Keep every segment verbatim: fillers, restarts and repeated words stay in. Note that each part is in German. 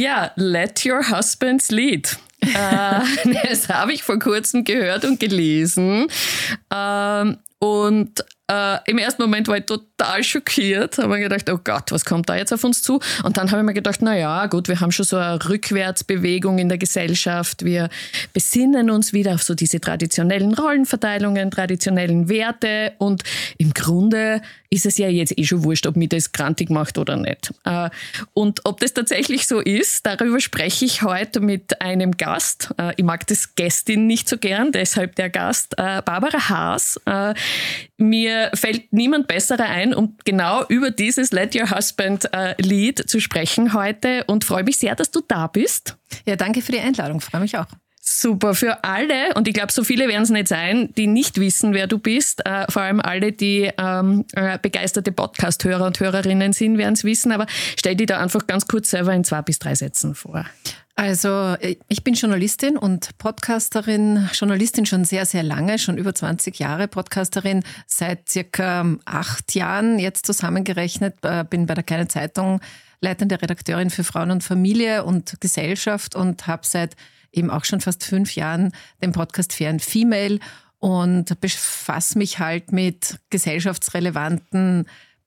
Ja, let your husbands lead. äh, das habe ich vor kurzem gehört und gelesen. Ähm, und äh, im ersten Moment war ich total schockiert. Habe mir gedacht, oh Gott, was kommt da jetzt auf uns zu? Und dann habe ich mir gedacht, na ja, gut, wir haben schon so eine Rückwärtsbewegung in der Gesellschaft. Wir besinnen uns wieder auf so diese traditionellen Rollenverteilungen, traditionellen Werte. Und im Grunde ist es ja jetzt eh schon wurscht, ob mich das grantig macht oder nicht. Äh, und ob das tatsächlich so ist, darüber spreche ich heute mit einem Gast. Äh, ich mag das Gästin nicht so gern, deshalb der Gast, äh, Barbara Haas. Äh, mir fällt niemand besserer ein, um genau über dieses Let Your Husband äh, Lead zu sprechen heute und freue mich sehr, dass du da bist. Ja, danke für die Einladung, freue mich auch. Super, für alle, und ich glaube, so viele werden es nicht sein, die nicht wissen, wer du bist, äh, vor allem alle, die ähm, äh, begeisterte Podcast-Hörer und Hörerinnen sind, werden es wissen, aber stell dich da einfach ganz kurz selber in zwei bis drei Sätzen vor. Also ich bin Journalistin und Podcasterin, Journalistin schon sehr, sehr lange, schon über zwanzig Jahre, Podcasterin seit circa acht Jahren, jetzt zusammengerechnet, bin bei der Kleinen Zeitung leitende Redakteurin für Frauen und Familie und Gesellschaft und habe seit eben auch schon fast fünf Jahren den Podcast Fair and Female und befasse mich halt mit gesellschaftsrelevanten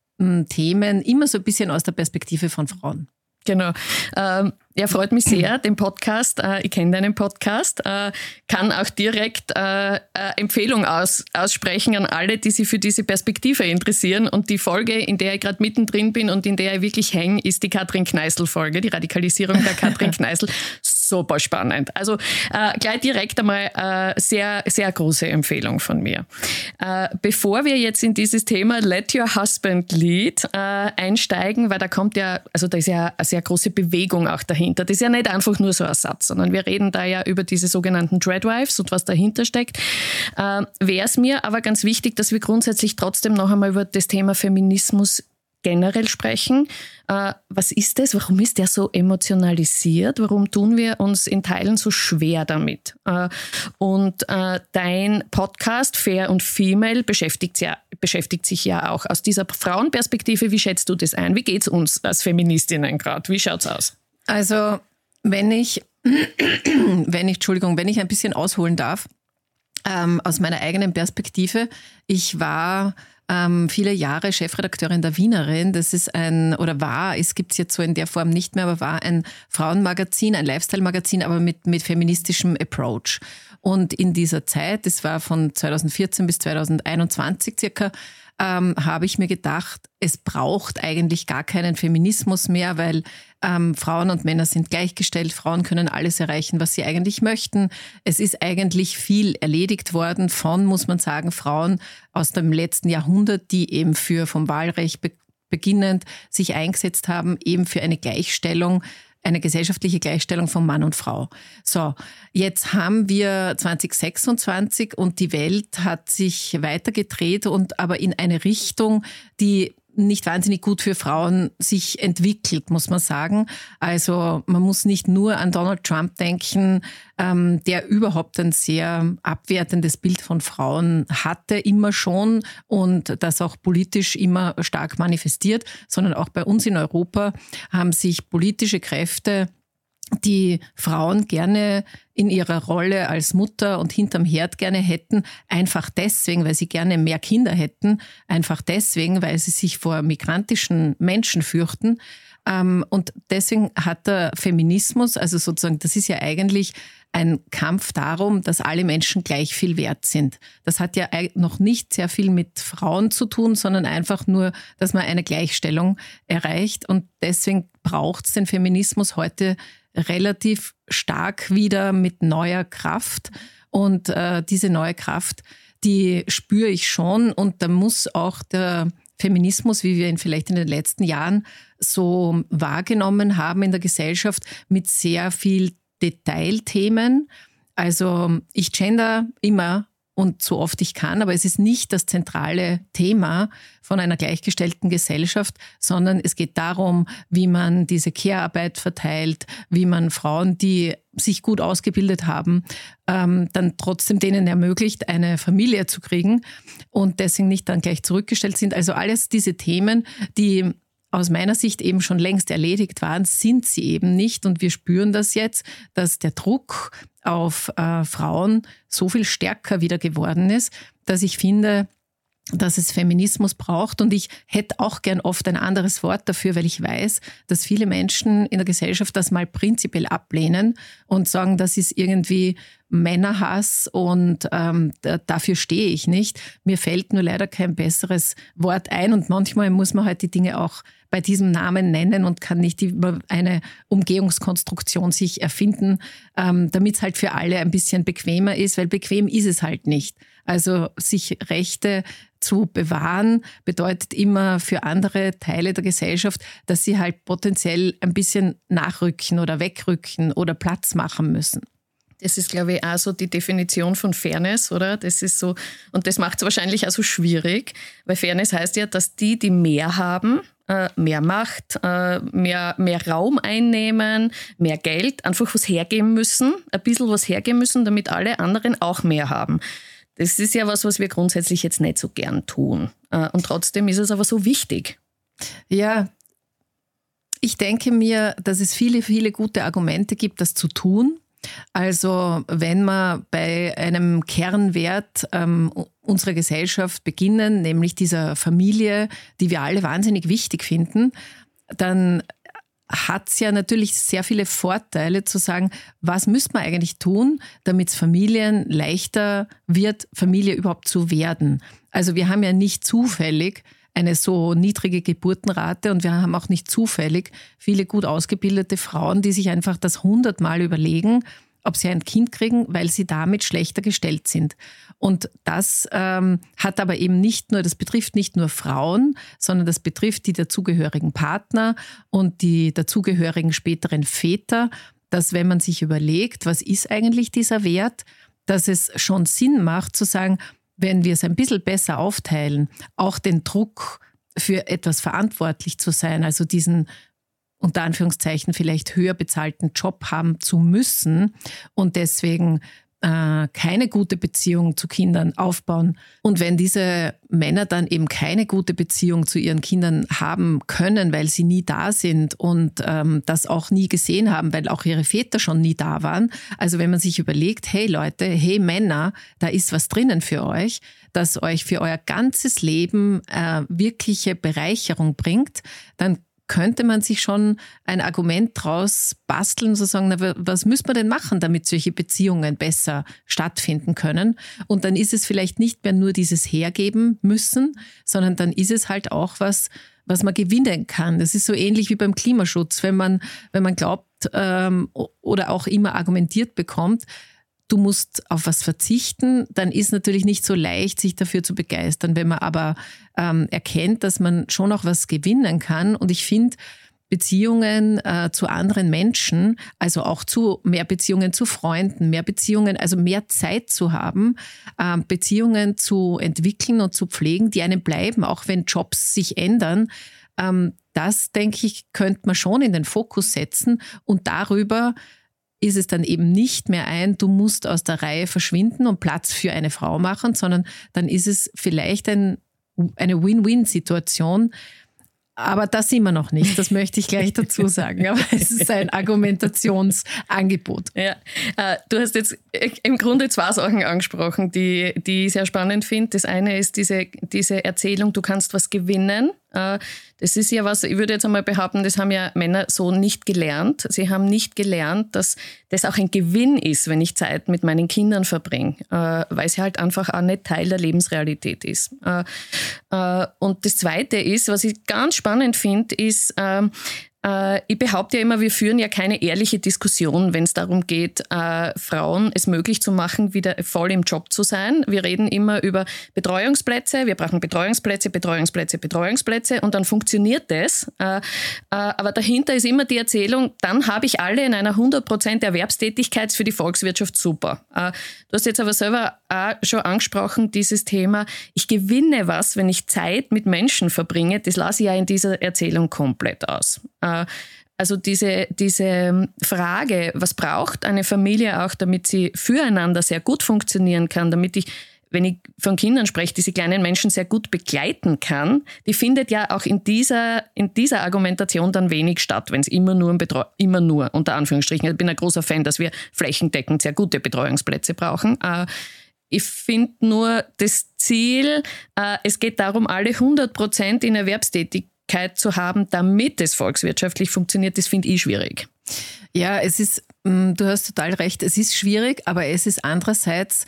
Themen, immer so ein bisschen aus der Perspektive von Frauen. Genau. Ähm, ja, freut mich sehr, den Podcast. Äh, ich kenne deinen Podcast. Äh, kann auch direkt äh, äh, Empfehlung aus, aussprechen an alle, die sich für diese Perspektive interessieren. Und die Folge, in der ich gerade mittendrin bin und in der ich wirklich hänge, ist die Katrin Kneißl-Folge, die Radikalisierung der Katrin Kneißl. Super spannend. Also äh, gleich direkt einmal äh, sehr, sehr große Empfehlung von mir. Äh, bevor wir jetzt in dieses Thema Let Your Husband Lead äh, einsteigen, weil da kommt ja, also da ist ja eine sehr große Bewegung auch dahinter. Das ist ja nicht einfach nur so ein Satz, sondern wir reden da ja über diese sogenannten Dreadwives und was dahinter steckt. Äh, wäre es mir aber ganz wichtig, dass wir grundsätzlich trotzdem noch einmal über das Thema Feminismus generell sprechen. Äh, was ist das? Warum ist der so emotionalisiert? Warum tun wir uns in Teilen so schwer damit? Äh, und äh, dein Podcast Fair und Female beschäftigt, ja, beschäftigt sich ja auch aus dieser Frauenperspektive. Wie schätzt du das ein? Wie geht es uns als Feministinnen gerade? Wie schaut es aus? Also wenn ich, wenn ich, Entschuldigung, wenn ich ein bisschen ausholen darf, ähm, aus meiner eigenen Perspektive. Ich war Ähm, viele Jahre Chefredakteurin der Wienerin. Das ist ein, oder war, es gibt es jetzt so in der Form nicht mehr, aber war ein Frauenmagazin, ein Lifestyle-Magazin, aber mit, mit feministischem Approach. Und in dieser Zeit, das war von zweitausendvierzehn bis zweitausendeinundzwanzig circa, ähm, habe ich mir gedacht, es braucht eigentlich gar keinen Feminismus mehr, weil ähm, Frauen und Männer sind gleichgestellt, Frauen können alles erreichen, was sie eigentlich möchten. Es ist eigentlich viel erledigt worden von, muss man sagen, Frauen aus dem letzten Jahrhundert, die eben für vom Wahlrecht be- beginnend sich eingesetzt haben, eben für eine Gleichstellung, eine gesellschaftliche Gleichstellung von Mann und Frau. So, jetzt haben wir zwanzig sechsundzwanzig und die Welt hat sich weitergedreht und aber in eine Richtung, die nicht wahnsinnig gut für Frauen sich entwickelt, muss man sagen. Also man muss nicht nur an Donald Trump denken, ähm, der überhaupt ein sehr abwertendes Bild von Frauen hatte, immer schon und das auch politisch immer stark manifestiert, sondern auch bei uns in Europa haben sich politische Kräfte, die Frauen gerne in ihrer Rolle als Mutter und hinterm Herd gerne hätten, einfach deswegen, weil sie gerne mehr Kinder hätten, einfach deswegen, weil sie sich vor migrantischen Menschen fürchten. Und deswegen hat der Feminismus, also sozusagen, das ist ja eigentlich ein Kampf darum, dass alle Menschen gleich viel wert sind. Das hat ja noch nicht sehr viel mit Frauen zu tun, sondern einfach nur, dass man eine Gleichstellung erreicht. Und deswegen braucht es den Feminismus heute relativ stark wieder mit neuer Kraft. Und äh, diese neue Kraft, die spüre ich schon. Und da muss auch der Feminismus, wie wir ihn vielleicht in den letzten Jahren so wahrgenommen haben in der Gesellschaft, mit sehr viel Detailthemen. Also ich gender immer und so oft ich kann, aber es ist nicht das zentrale Thema von einer gleichgestellten Gesellschaft, sondern es geht darum, wie man diese Care-Arbeit verteilt, wie man Frauen, die sich gut ausgebildet haben, ähm, dann trotzdem denen ermöglicht, eine Familie zu kriegen und deswegen nicht dann gleich zurückgestellt sind. Also alles diese Themen, die aus meiner Sicht eben schon längst erledigt waren, sind sie eben nicht. Und wir spüren das jetzt, dass der Druck auf äh, Frauen so viel stärker wieder geworden ist, dass ich finde, dass es Feminismus braucht. Und ich hätte auch gern oft ein anderes Wort dafür, weil ich weiß, dass viele Menschen in der Gesellschaft das mal prinzipiell ablehnen und sagen, das ist irgendwie Männerhass und ähm, dafür stehe ich nicht. Mir fällt nur leider kein besseres Wort ein und manchmal muss man halt die Dinge auch bei diesem Namen nennen und kann nicht über eine Umgehungskonstruktion sich erfinden, ähm, damit es halt für alle ein bisschen bequemer ist, weil bequem ist es halt nicht. Also sich Rechte zu bewahren bedeutet immer für andere Teile der Gesellschaft, dass sie halt potenziell ein bisschen nachrücken oder wegrücken oder Platz machen müssen. Das ist, glaube ich, auch so die Definition von Fairness, oder? Das ist so, und das macht es wahrscheinlich auch so schwierig, weil Fairness heißt ja, dass die, die mehr haben, mehr Macht, mehr, mehr Raum einnehmen, mehr Geld, einfach was hergeben müssen, ein bisschen was hergeben müssen, damit alle anderen auch mehr haben. Das ist ja was, was wir grundsätzlich jetzt nicht so gern tun. Und trotzdem ist es aber so wichtig. Ja, ich denke mir, dass es viele, viele gute Argumente gibt, das zu tun. Also wenn wir bei einem Kernwert ähm, unserer Gesellschaft beginnen, nämlich dieser Familie, die wir alle wahnsinnig wichtig finden, dann hat es ja natürlich sehr viele Vorteile zu sagen, was müsste man eigentlich tun, damit es Familien leichter wird, Familie überhaupt zu werden. Also wir haben ja nicht zufällig eine so niedrige Geburtenrate und wir haben auch nicht zufällig viele gut ausgebildete Frauen, die sich einfach das hundertmal überlegen, ob sie ein Kind kriegen, weil sie damit schlechter gestellt sind. Und das ähm, hat aber eben nicht nur, das betrifft nicht nur Frauen, sondern das betrifft die dazugehörigen Partner und die dazugehörigen späteren Väter, dass wenn man sich überlegt, was ist eigentlich dieser Wert, dass es schon Sinn macht zu sagen, wenn wir es ein bisschen besser aufteilen, auch den Druck für etwas verantwortlich zu sein, also diesen unter Anführungszeichen vielleicht höher bezahlten Job haben zu müssen und deswegen äh, keine gute Beziehung zu Kindern aufbauen. Und wenn diese Männer dann eben keine gute Beziehung zu ihren Kindern haben können, weil sie nie da sind und ähm, das auch nie gesehen haben, weil auch ihre Väter schon nie da waren. Also wenn man sich überlegt, hey Leute, hey Männer, da ist was drinnen für euch, das euch für euer ganzes Leben äh, wirkliche Bereicherung bringt, dann könnte man sich schon ein Argument draus basteln, zu sagen, na, was müssen wir denn machen, damit solche Beziehungen besser stattfinden können? Und dann ist es vielleicht nicht mehr nur dieses Hergeben müssen, sondern dann ist es halt auch was, was man gewinnen kann. Das ist so ähnlich wie beim Klimaschutz, wenn man, wenn man glaubt ähm, oder auch immer argumentiert bekommt, du musst auf was verzichten, dann ist natürlich nicht so leicht, sich dafür zu begeistern. Wenn man aber ähm, erkennt, dass man schon auch was gewinnen kann. Und ich finde, Beziehungen äh, zu anderen Menschen, also auch zu mehr Beziehungen zu Freunden, mehr Beziehungen, also mehr Zeit zu haben, äh, Beziehungen zu entwickeln und zu pflegen, die einem bleiben, auch wenn Jobs sich ändern. Ähm, das, denke ich, könnte man schon in den Fokus setzen und darüber ist es dann eben nicht mehr ein, du musst aus der Reihe verschwinden und Platz für eine Frau machen, sondern dann ist es vielleicht ein, eine Win-Win-Situation. Aber das sind wir noch nicht, das möchte ich gleich dazu sagen. Aber es ist ein Argumentationsangebot. Ja, äh, du hast jetzt im Grunde zwei Sachen angesprochen, die, die ich sehr spannend finde. Das eine ist diese, diese Erzählung, du kannst was gewinnen. Äh, das ist ja was, ich würde jetzt einmal behaupten, das haben ja Männer so nicht gelernt. Sie haben nicht gelernt, dass das auch ein Gewinn ist, wenn ich Zeit mit meinen Kindern verbringe, äh, weil sie halt einfach auch nicht Teil der Lebensrealität ist. Äh, äh, und das Zweite ist, was ich ganz spannend finde, ist, ähm, äh, ich behaupte ja immer, wir führen ja keine ehrliche Diskussion, wenn es darum geht, äh, Frauen es möglich zu machen, wieder voll im Job zu sein. Wir reden immer über Betreuungsplätze, wir brauchen Betreuungsplätze, Betreuungsplätze, Betreuungsplätze und dann funktioniert das. Äh, äh, aber dahinter ist immer die Erzählung, dann habe ich alle in einer hundert Prozent Erwerbstätigkeit für die Volkswirtschaft super. Äh, du hast jetzt aber selber auch schon angesprochen, dieses Thema, ich gewinne was, wenn ich Zeit mit Menschen verbringe, das lasse ich ja in dieser Erzählung komplett aus. Also diese, diese Frage, was braucht eine Familie auch, damit sie füreinander sehr gut funktionieren kann, damit ich wenn ich von Kindern spreche, diese kleinen Menschen sehr gut begleiten kann, die findet ja auch in dieser, in dieser Argumentation dann wenig statt, wenn es immer nur, um Betreu- immer nur, unter Anführungsstrichen, ich bin ein großer Fan, dass wir flächendeckend sehr gute Betreuungsplätze brauchen. Äh, ich finde nur das Ziel, äh, es geht darum, alle hundert Prozent in Erwerbstätigkeit zu haben, damit es volkswirtschaftlich funktioniert, das finde ich schwierig. Ja, es ist, du hast total recht, es ist schwierig, aber es ist andererseits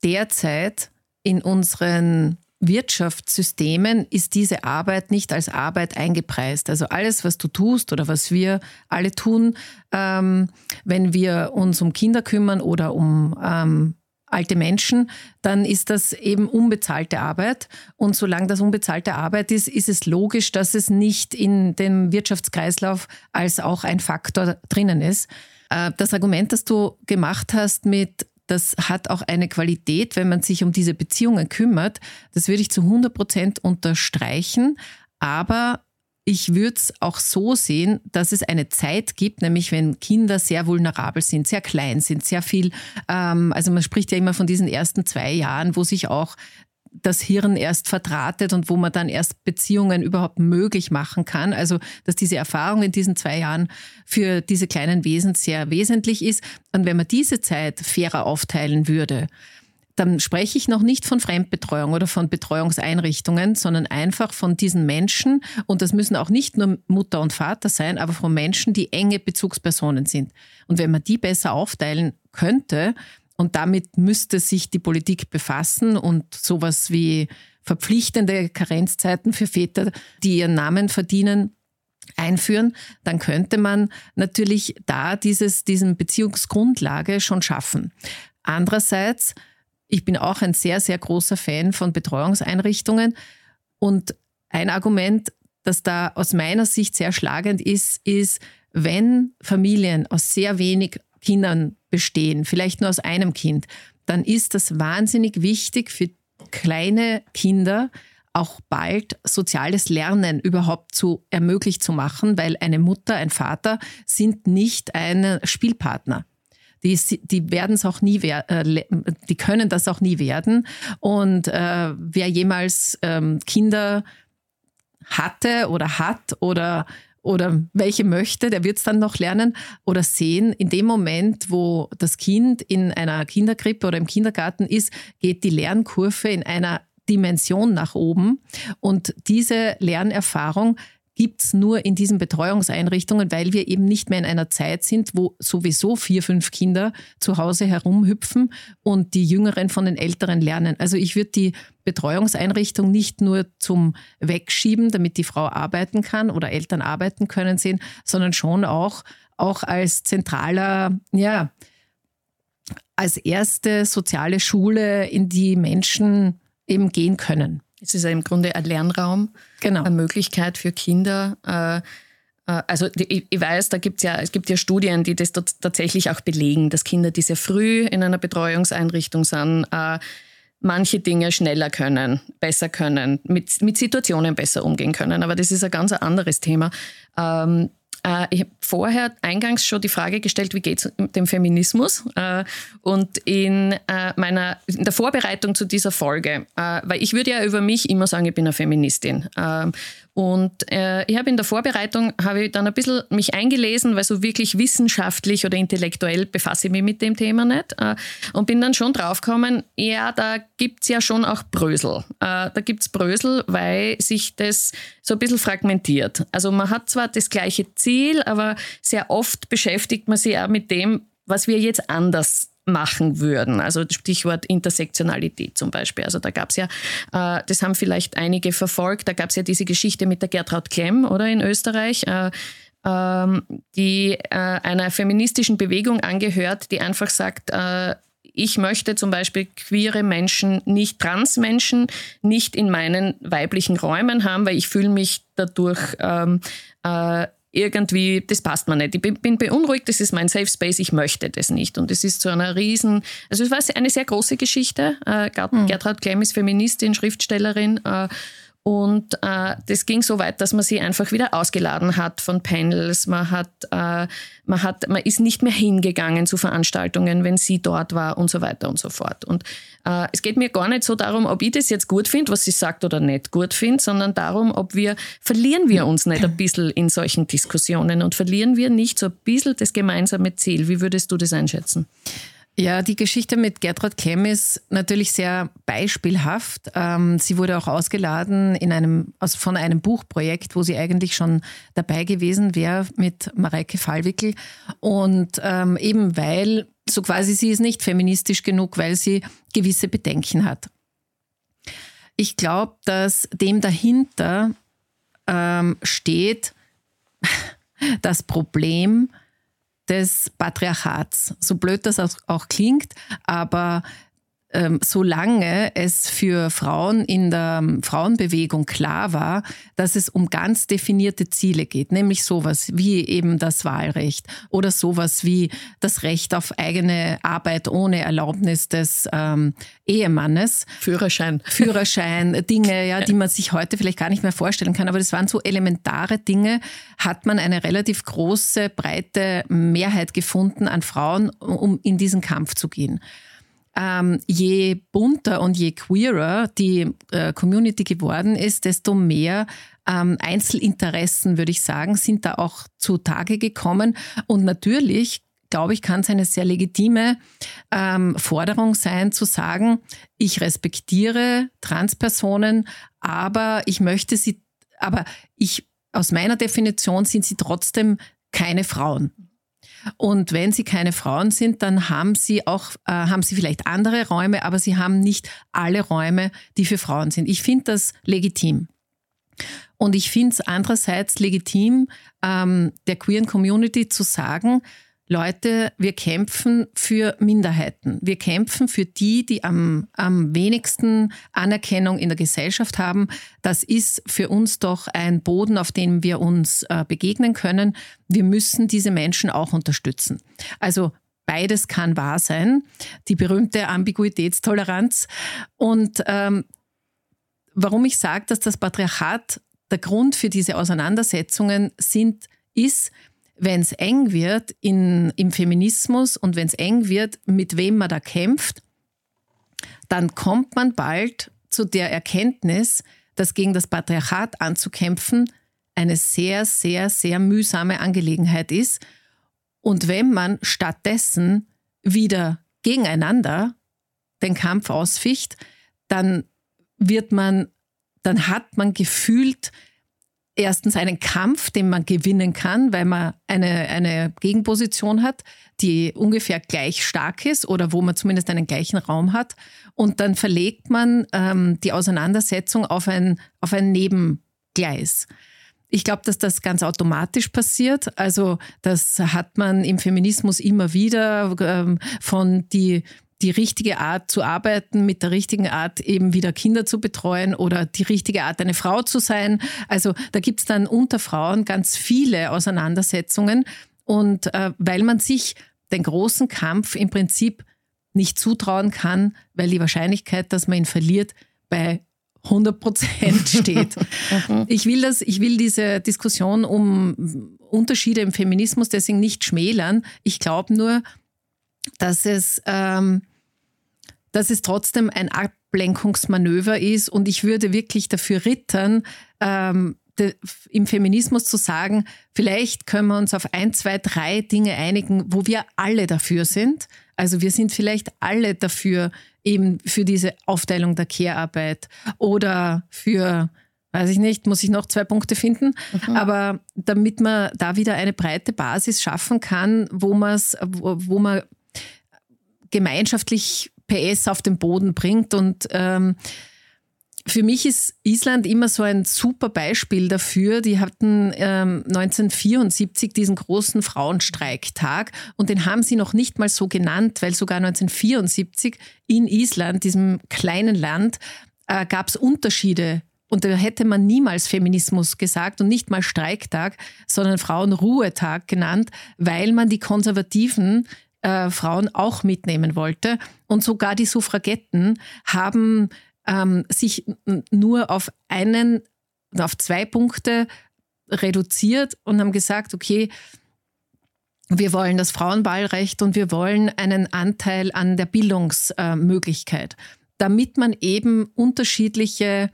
derzeit in unseren Wirtschaftssystemen ist diese Arbeit nicht als Arbeit eingepreist. Also alles, was du tust oder was wir alle tun, ähm, wenn wir uns um Kinder kümmern oder um ähm, alte Menschen, dann ist das eben unbezahlte Arbeit. Und solange das unbezahlte Arbeit ist, ist es logisch, dass es nicht in dem Wirtschaftskreislauf als auch ein Faktor drinnen ist. Das Argument, das du gemacht hast mit, das hat auch eine Qualität, wenn man sich um diese Beziehungen kümmert, das würde ich zu hundert Prozent unterstreichen. Aber ich würde es auch so sehen, dass es eine Zeit gibt, nämlich wenn Kinder sehr vulnerabel sind, sehr klein sind, sehr viel, ähm, also man spricht ja immer von diesen ersten zwei Jahren, wo sich auch das Hirn erst verdrahtet und wo man dann erst Beziehungen überhaupt möglich machen kann. Also dass diese Erfahrung in diesen zwei Jahren für diese kleinen Wesen sehr wesentlich ist. Und wenn man diese Zeit fairer aufteilen würde, dann spreche ich noch nicht von Fremdbetreuung oder von Betreuungseinrichtungen, sondern einfach von diesen Menschen. Und das müssen auch nicht nur Mutter und Vater sein, aber von Menschen, die enge Bezugspersonen sind. Und wenn man die besser aufteilen könnte, und damit müsste sich die Politik befassen und sowas wie verpflichtende Karenzzeiten für Väter, die ihren Namen verdienen, einführen, dann könnte man natürlich da dieses, diesen Beziehungsgrundlage schon schaffen. Andererseits, ich bin auch ein sehr, sehr großer Fan von Betreuungseinrichtungen. Und ein Argument, das da aus meiner Sicht sehr schlagend ist, ist, wenn Familien aus sehr wenig Kindern bestehen, vielleicht nur aus einem Kind, dann ist das wahnsinnig wichtig für kleine Kinder, auch bald soziales Lernen überhaupt zu ermöglicht zu machen, weil eine Mutter, ein Vater sind nicht ein Spielpartner. Die, die werden es auch nie, äh, die können das auch nie werden. Und äh, wer jemals ähm, Kinder hatte oder hat oder oder welche möchte, der wird es dann noch lernen oder sehen. In dem Moment, wo das Kind in einer Kinderkrippe oder im Kindergarten ist, geht die Lernkurve in einer Dimension nach oben. Und diese Lernerfahrung gibt es nur in diesen Betreuungseinrichtungen, weil wir eben nicht mehr in einer Zeit sind, wo sowieso vier, fünf Kinder zu Hause herumhüpfen und die Jüngeren von den Älteren lernen. Also ich würde die Betreuungseinrichtung nicht nur zum Wegschieben, damit die Frau arbeiten kann oder Eltern arbeiten können, sehen, sondern schon auch, auch als zentraler, ja, als erste soziale Schule, in die Menschen eben gehen können. Es ist ja im Grunde ein Lernraum, genau. Eine Möglichkeit für Kinder. Äh, äh, also ich, ich weiß, da gibt's ja, es gibt ja Studien, die das tatsächlich auch belegen, dass Kinder, die sehr früh in einer Betreuungseinrichtung sind, äh, manche Dinge schneller können, besser können, mit, mit Situationen besser umgehen können. Aber das ist ein ganz anderes Thema. Ähm, äh, ich habe vorher eingangs schon die Frage gestellt, wie geht es mit dem Feminismus? Äh, und in, äh, meiner, in der Vorbereitung zu dieser Folge, äh, weil ich würde ja über mich immer sagen, ich bin eine Feministin. Äh, Und äh, ich habe in der Vorbereitung habe ich dann ein bisschen mich eingelesen, weil so wirklich wissenschaftlich oder intellektuell befasse ich mich mit dem Thema nicht. Äh, und bin dann schon draufgekommen, ja, da gibt's ja schon auch Brösel. Äh, da gibt's Brösel, weil sich das so ein bisschen fragmentiert. Also man hat zwar das gleiche Ziel, aber sehr oft beschäftigt man sich auch mit dem, was wir jetzt anders machen würden. Also Stichwort Intersektionalität zum Beispiel. Also da gab es ja, äh, das haben vielleicht einige verfolgt, da gab es ja diese Geschichte mit der Gertraud Klemm, oder, in Österreich, äh, ähm, die äh, einer feministischen Bewegung angehört, die einfach sagt, äh, ich möchte zum Beispiel queere Menschen, nicht Transmenschen, nicht in meinen weiblichen Räumen haben, weil ich fühle mich dadurch ähm, äh, irgendwie, das passt mir nicht. Ich bin beunruhigt, das ist mein Safe Space, ich möchte das nicht. Und es ist zu einer riesen, also es war eine sehr große Geschichte. Gertraud Klemm ist Feministin, Schriftstellerin Und äh, das ging so weit, dass man sie einfach wieder ausgeladen hat von Panels. Man hat, äh, man hat, man ist nicht mehr hingegangen zu Veranstaltungen, wenn sie dort war und so weiter und so fort. Und äh, es geht mir gar nicht so darum, ob ich das jetzt gut finde, was sie sagt oder nicht gut finde, sondern darum, ob wir, verlieren wir uns nicht ein bisschen in solchen Diskussionen und verlieren wir nicht so ein bisschen das gemeinsame Ziel. Wie würdest du das einschätzen? Ja, die Geschichte mit Gertraud Klemm ist natürlich sehr beispielhaft. Ähm, sie wurde auch ausgeladen in einem, also von einem Buchprojekt, wo sie eigentlich schon dabei gewesen wäre mit Mareike Fallwickel. Und ähm, eben weil, so quasi sie ist nicht feministisch genug, weil sie gewisse Bedenken hat. Ich glaube, dass dem dahinter ähm, steht das Problem des Patriarchats. So blöd das auch klingt, aber ähm, solange es für Frauen in der Frauenbewegung klar war, dass es um ganz definierte Ziele geht, nämlich sowas wie eben das Wahlrecht oder sowas wie das Recht auf eigene Arbeit ohne Erlaubnis des ähm, Ehemannes. Führerschein. Führerschein, Dinge, ja, die man sich heute vielleicht gar nicht mehr vorstellen kann, aber das waren so elementare Dinge, hat man eine relativ große, breite Mehrheit gefunden an Frauen, um in diesen Kampf zu gehen. Ähm, je bunter und je queerer die äh, Community geworden ist, desto mehr ähm, Einzelinteressen, würde ich sagen, sind da auch zutage gekommen. Und natürlich, glaube ich, kann es eine sehr legitime ähm, Forderung sein, zu sagen, ich respektiere Transpersonen, aber ich möchte sie, aber ich, aus meiner Definition sind sie trotzdem keine Frauen. Und wenn sie keine Frauen sind, dann haben sie auch, äh, haben sie vielleicht andere Räume, aber sie haben nicht alle Räume, die für Frauen sind. Ich finde das legitim. Und ich finde es andererseits legitim, ähm, der queeren Community zu sagen, Leute, wir kämpfen für Minderheiten. Wir kämpfen für die, die am, am wenigsten Anerkennung in der Gesellschaft haben. Das ist für uns doch ein Boden, auf dem wir uns äh, begegnen können. Wir müssen diese Menschen auch unterstützen. Also beides kann wahr sein. Die berühmte Ambiguitätstoleranz. Und ähm, warum ich sage, dass das Patriarchat der Grund für diese Auseinandersetzungen sind, ist, wenn es eng wird in, im Feminismus und wenn es eng wird, mit wem man da kämpft, dann kommt man bald zu der Erkenntnis, dass gegen das Patriarchat anzukämpfen eine sehr, sehr, sehr mühsame Angelegenheit ist. Und wenn man stattdessen wieder gegeneinander den Kampf ausficht, dann wird man, dann hat man gefühlt erstens einen Kampf, den man gewinnen kann, weil man eine, eine Gegenposition hat, die ungefähr gleich stark ist oder wo man zumindest einen gleichen Raum hat. Und dann verlegt man ähm, die Auseinandersetzung auf ein, auf ein Nebengleis. Ich glaube, dass das ganz automatisch passiert. Also das hat man im Feminismus immer wieder ähm, von die die richtige Art zu arbeiten, mit der richtigen Art eben wieder Kinder zu betreuen oder die richtige Art, eine Frau zu sein. Also da gibt es dann unter Frauen ganz viele Auseinandersetzungen. Und äh, weil man sich den großen Kampf im Prinzip nicht zutrauen kann, weil die Wahrscheinlichkeit, dass man ihn verliert, bei hundert Prozent steht. Ich will das, ich will diese Diskussion um Unterschiede im Feminismus deswegen nicht schmälern. Ich glaube nur, dass es, ähm, dass es trotzdem ein Ablenkungsmanöver ist und ich würde wirklich dafür rittern, ähm, de, im Feminismus zu sagen, vielleicht können wir uns auf ein, zwei, drei Dinge einigen, wo wir alle dafür sind. Also wir sind vielleicht alle dafür, eben für diese Aufteilung der Care-Arbeit oder für, weiß ich nicht, muss ich noch zwei Punkte finden, mhm. aber damit man da wieder eine breite Basis schaffen kann, wo man's, wo, wo man gemeinschaftlich P S auf den Boden bringt. Und ähm, für mich ist Island immer so ein super Beispiel dafür. Die hatten ähm, neunzehnhundertvierundsiebzig diesen großen Frauenstreiktag und den haben sie noch nicht mal so genannt, weil sogar neunzehnhundertvierundsiebzig in Island, diesem kleinen Land, äh, gab es Unterschiede. Und da hätte man niemals Feminismus gesagt und nicht mal Streiktag, sondern Frauenruhetag genannt, weil man die konservativen Äh, Frauen auch mitnehmen wollte. Und sogar die Suffragetten haben ähm, sich nur auf einen, auf zwei Punkte reduziert und haben gesagt, okay, wir wollen das Frauenwahlrecht und wir wollen einen Anteil an der Bildungsmöglichkeit, damit man eben unterschiedliche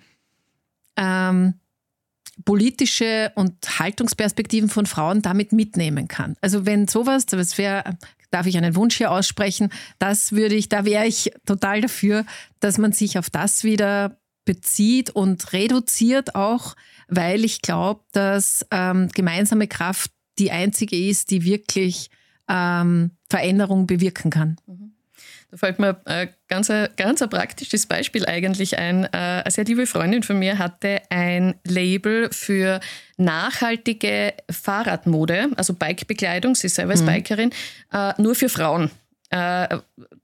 ähm, politische und Haltungsperspektiven von Frauen damit mitnehmen kann. Also wenn sowas, das wäre, darf ich einen Wunsch hier aussprechen, das würde ich, da wäre ich total dafür, dass man sich auf das wieder bezieht und reduziert auch, weil ich glaube, dass ähm, gemeinsame Kraft die einzige ist, die wirklich ähm, Veränderung bewirken kann. Da fällt mir ein ganz, ganz ein praktisches Beispiel eigentlich ein. Eine sehr liebe Freundin von mir hatte ein Label für nachhaltige Fahrradmode, also Bikebekleidung, sie ist selber mhm. Bikerin, nur für Frauen. Äh,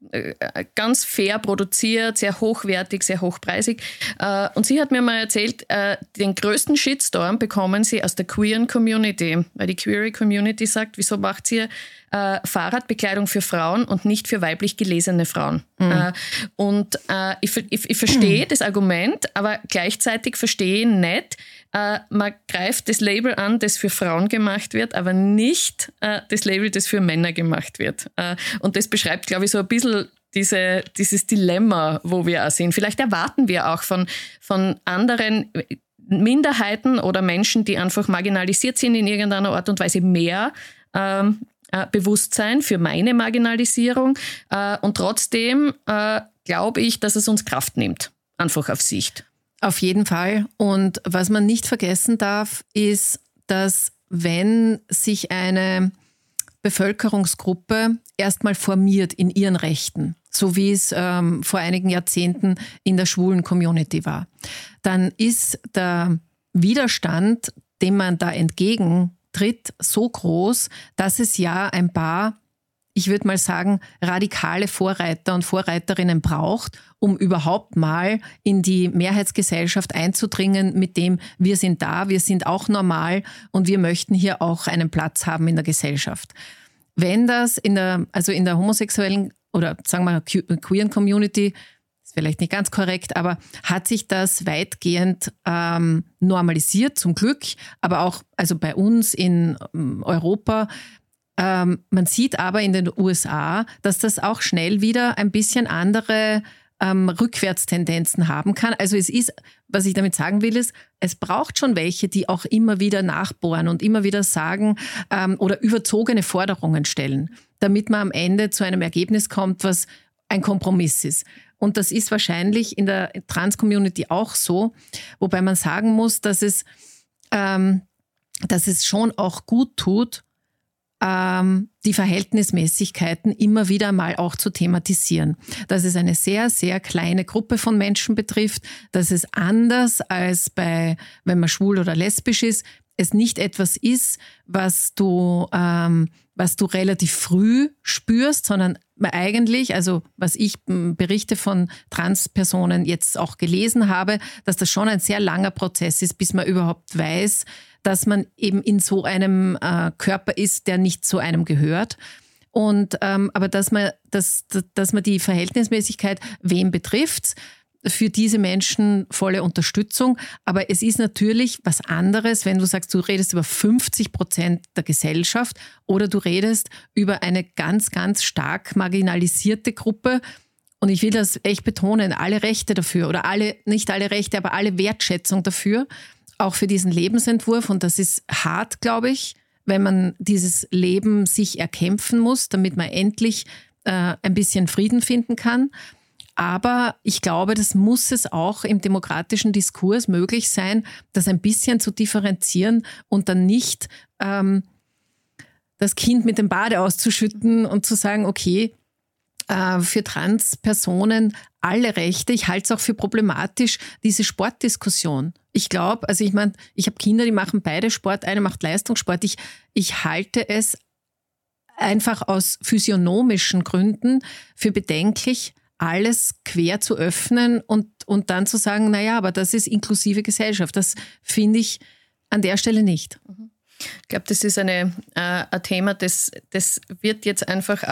ganz fair produziert, sehr hochwertig, sehr hochpreisig. Äh, und sie hat mir mal erzählt, äh, den größten Shitstorm bekommen sie aus der queeren Community, weil die queere Community sagt, wieso macht ihr äh, Fahrradbekleidung für Frauen und nicht für weiblich gelesene Frauen? Mhm. Äh, und äh, ich, ich, ich verstehe mhm. das Argument, aber gleichzeitig verstehe ich nicht, Uh, man greift das Label an, das für Frauen gemacht wird, aber nicht uh, das Label, das für Männer gemacht wird. Uh, und das beschreibt, glaube ich, so ein bisschen diese, dieses Dilemma, wo wir auch sind. Vielleicht erwarten wir auch von, von anderen Minderheiten oder Menschen, die einfach marginalisiert sind in irgendeiner Art und Weise, mehr uh, uh, Bewusstsein für meine Marginalisierung. Uh, und trotzdem uh, glaube ich, dass es uns Kraft nimmt, einfach auf Sicht. Auf jeden Fall. Und was man nicht vergessen darf, ist, dass wenn sich eine Bevölkerungsgruppe erstmal formiert in ihren Rechten, so wie es ähm, vor einigen Jahrzehnten in der schwulen Community war, dann ist der Widerstand, dem man da entgegentritt, so groß, dass es ja ein paar, ich würde mal sagen, radikale Vorreiter und Vorreiterinnen braucht, um überhaupt mal in die Mehrheitsgesellschaft einzudringen mit dem, wir sind da, wir sind auch normal und wir möchten hier auch einen Platz haben in der Gesellschaft. Wenn das in der, also in der homosexuellen oder sagen wir queeren Community, ist vielleicht nicht ganz korrekt, aber hat sich das weitgehend ähm, normalisiert, zum Glück, aber auch also bei uns in ähm, Europa. Ähm, man sieht aber in den U S A, dass das auch schnell wieder ein bisschen andere ähm, Rückwärtstendenzen haben kann. Also es ist, was ich damit sagen will, ist, es braucht schon welche, die auch immer wieder nachbohren und immer wieder sagen ähm, oder überzogene Forderungen stellen, damit man am Ende zu einem Ergebnis kommt, was ein Kompromiss ist. Und das ist wahrscheinlich in der Trans-Community auch so, wobei man sagen muss, dass es, ähm, dass es schon auch gut tut, die Verhältnismäßigkeiten immer wieder mal auch zu thematisieren. Dass es eine sehr, sehr kleine Gruppe von Menschen betrifft, dass es anders als bei, wenn man schwul oder lesbisch ist, es nicht etwas ist, was du, ähm, was du relativ früh spürst, sondern eigentlich, also was ich Berichte von Transpersonen jetzt auch gelesen habe, dass das schon ein sehr langer Prozess ist, bis man überhaupt weiß, dass man eben in so einem äh, Körper ist, der nicht zu einem gehört. Und ähm, aber dass man, dass, dass man die Verhältnismäßigkeit, wem betrifft's, für diese Menschen volle Unterstützung. Aber es ist natürlich was anderes, wenn du sagst, du redest über fünfzig Prozent der Gesellschaft oder du redest über eine ganz, ganz stark marginalisierte Gruppe. Und ich will das echt betonen, alle Rechte dafür oder alle, nicht alle Rechte, aber alle Wertschätzung dafür, auch für diesen Lebensentwurf. Und das ist hart, glaube ich, wenn man dieses Leben sich erkämpfen muss, damit man endlich äh, ein bisschen Frieden finden kann. Aber ich glaube, das muss es auch im demokratischen Diskurs möglich sein, das ein bisschen zu differenzieren und dann nicht ähm, das Kind mit dem Bade auszuschütten und zu sagen, okay, äh, für Transpersonen alle Rechte. Ich halte es auch für problematisch, diese Sportdiskussion. Ich glaube, also ich meine, ich habe Kinder, die machen beide Sport, eine macht Leistungssport. Ich, ich halte es einfach aus physiognomischen Gründen für bedenklich, alles quer zu öffnen und, und dann zu sagen, naja, aber das ist inklusive Gesellschaft. Das finde ich an der Stelle nicht. Ich glaube, das ist eine, äh, ein Thema, das, das wird jetzt einfach auch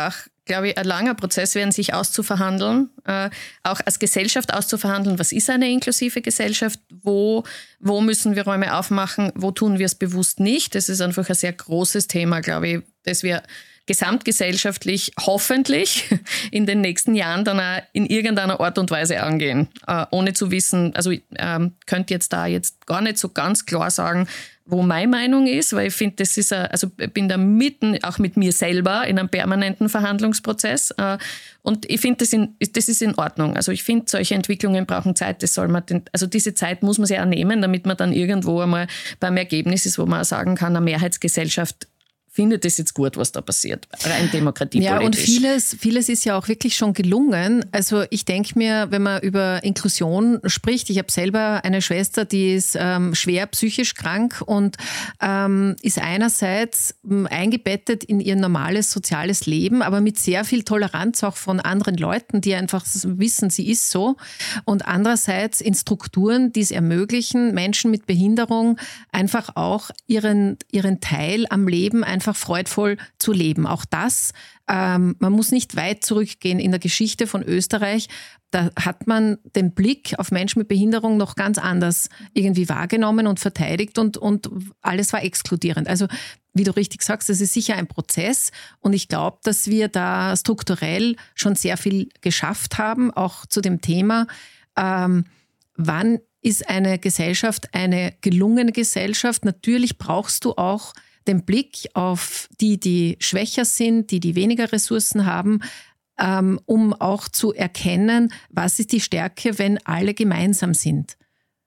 glaube ich, ein langer Prozess werden, sich auszuverhandeln, äh, auch als Gesellschaft auszuverhandeln, was ist eine inklusive Gesellschaft, wo, wo müssen wir Räume aufmachen, wo tun wir es bewusst nicht. Das ist einfach ein sehr großes Thema, glaube ich, das wir gesamtgesellschaftlich hoffentlich in den nächsten Jahren dann auch in irgendeiner Art und Weise angehen, äh, ohne zu wissen, also ich ähm, könnte jetzt da jetzt gar nicht so ganz klar sagen, wo meine Meinung ist, weil ich finde, das ist, ein, also ich bin da mitten, auch mit mir selber, in einem permanenten Verhandlungsprozess äh, und ich finde, das, das ist in Ordnung. Also ich finde, solche Entwicklungen brauchen Zeit, das soll man, den, also diese Zeit muss man sich auch nehmen, damit man dann irgendwo einmal beim Ergebnis ist, wo man auch sagen kann, eine Mehrheitsgesellschaft findet es jetzt gut, was da passiert, rein demokratiepolitisch. Ja, und vieles, vieles ist ja auch wirklich schon gelungen. Also ich denke mir, wenn man über Inklusion spricht, ich habe selber eine Schwester, die ist ähm, schwer psychisch krank und ähm, ist einerseits ähm, eingebettet in ihr normales soziales Leben, aber mit sehr viel Toleranz auch von anderen Leuten, die einfach wissen, sie ist so. Und andererseits in Strukturen, die es ermöglichen, Menschen mit Behinderung einfach auch ihren, ihren Teil am Leben einfach freudvoll zu leben. Auch das, ähm, man muss nicht weit zurückgehen in der Geschichte von Österreich. Da hat man den Blick auf Menschen mit Behinderung noch ganz anders irgendwie wahrgenommen und verteidigt und, und alles war exkludierend. Also wie du richtig sagst, das ist sicher ein Prozess und ich glaube, dass wir da strukturell schon sehr viel geschafft haben, auch zu dem Thema, ähm, wann ist eine Gesellschaft eine gelungene Gesellschaft? Natürlich brauchst du auch den Blick auf die, die schwächer sind, die, die weniger Ressourcen haben, ähm, um auch zu erkennen, was ist die Stärke, wenn alle gemeinsam sind.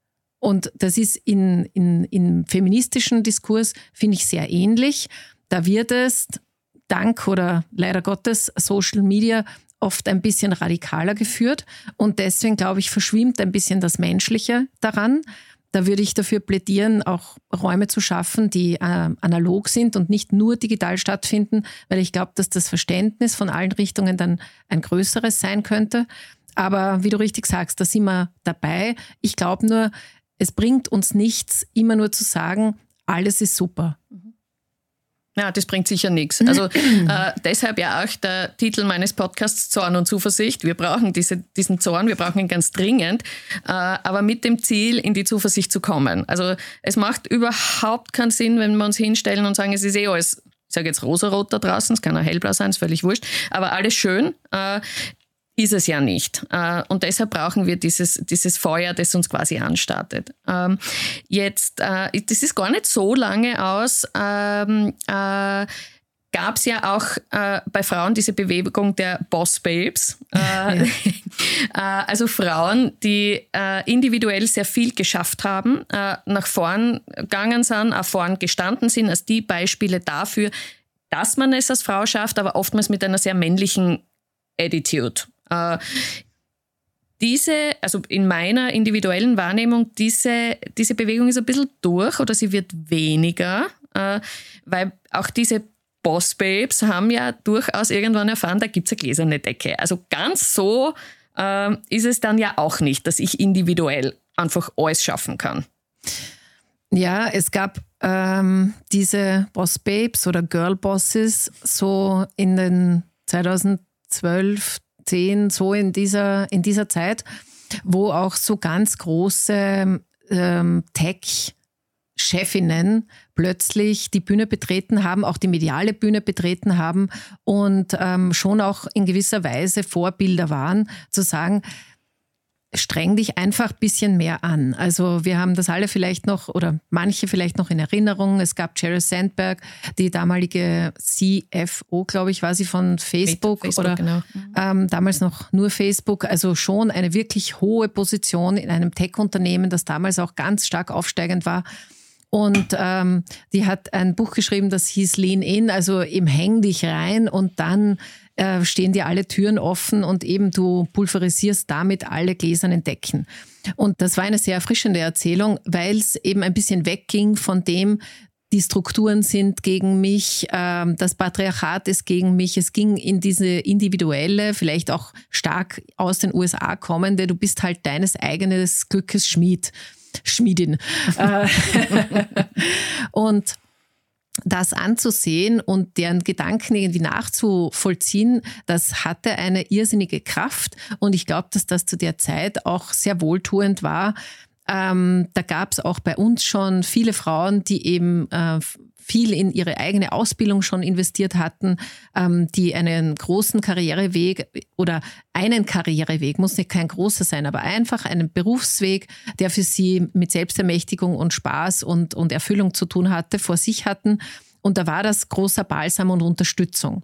Und das ist in, in, im feministischen Diskurs, finde ich, sehr ähnlich. Da wird es dank oder leider Gottes Social Media oft ein bisschen radikaler geführt. Und deswegen, glaube ich, verschwimmt ein bisschen das Menschliche daran. Da würde ich dafür plädieren, auch Räume zu schaffen, die äh, analog sind und nicht nur digital stattfinden, weil ich glaube, dass das Verständnis von allen Richtungen dann ein größeres sein könnte. Aber wie du richtig sagst, da sind wir dabei. Ich glaube nur, es bringt uns nichts, immer nur zu sagen, alles ist super. Ja, das bringt sicher nichts. Also äh, deshalb ja auch der Titel meines Podcasts Zorn und Zuversicht. Wir brauchen diese, diesen Zorn, wir brauchen ihn ganz dringend, äh, aber mit dem Ziel, in die Zuversicht zu kommen. Also es macht überhaupt keinen Sinn, wenn wir uns hinstellen und sagen, es ist eh alles, ich sage jetzt rosarot da draußen, es kann auch hellblau sein, ist völlig wurscht, aber alles schön. Äh, ist es ja nicht. Und deshalb brauchen wir dieses, dieses Feuer, das uns quasi anstartet. Jetzt, das ist gar nicht so lange aus, gab es ja auch bei Frauen diese Bewegung der Boss Babes. Ja. Also Frauen, die individuell sehr viel geschafft haben, nach vorn gegangen sind, auch vorn gestanden sind, als die Beispiele dafür, dass man es als Frau schafft, aber oftmals mit einer sehr männlichen Attitude. Uh, diese, also in meiner individuellen Wahrnehmung, diese, diese Bewegung ist ein bisschen durch oder sie wird weniger, uh, weil auch diese Boss-Babes haben ja durchaus irgendwann erfahren, da gibt es eine gläserne Decke. Also ganz so uh, ist es dann ja auch nicht, dass ich individuell einfach alles schaffen kann. Ja, es gab ähm, diese Boss-Babes oder Girl-Bosses so in den zweitausendzwölf, zehn, so in dieser, in dieser Zeit, wo auch so ganz große ähm, Tech-Chefinnen plötzlich die Bühne betreten haben, auch die mediale Bühne betreten haben und ähm, schon auch in gewisser Weise Vorbilder waren, zu sagen, streng dich einfach ein bisschen mehr an. Also wir haben das alle vielleicht noch oder manche vielleicht noch in Erinnerung. Es gab Sheryl Sandberg, die damalige C F O, glaube ich, war sie von Facebook, Facebook oder genau. ähm, damals noch nur Facebook. Also schon eine wirklich hohe Position in einem Tech-Unternehmen, das damals auch ganz stark aufsteigend war. Und ähm, die hat ein Buch geschrieben, das hieß Lean In, also eben häng dich rein und dann äh, stehen dir alle Türen offen und eben du pulverisierst damit alle gläsernen Decken. Und das war eine sehr erfrischende Erzählung, weil es eben ein bisschen wegging von dem, die Strukturen sind gegen mich, ähm, das Patriarchat ist gegen mich. Es ging in diese individuelle, vielleicht auch stark aus den U S A kommende, du bist halt deines eigenen Glückes Schmied. Schmiedin. Und das anzusehen und deren Gedanken irgendwie nachzuvollziehen, das hatte eine irrsinnige Kraft. Und ich glaube, dass das zu der Zeit auch sehr wohltuend war. Ähm, da gab es auch bei uns schon viele Frauen, die eben äh, viel in ihre eigene Ausbildung schon investiert hatten, ähm, die einen großen Karriereweg oder einen Karriereweg, muss nicht kein großer sein, aber einfach einen Berufsweg, der für sie mit Selbstermächtigung und Spaß und, und Erfüllung zu tun hatte, vor sich hatten. Und da war das großer Balsam und Unterstützung.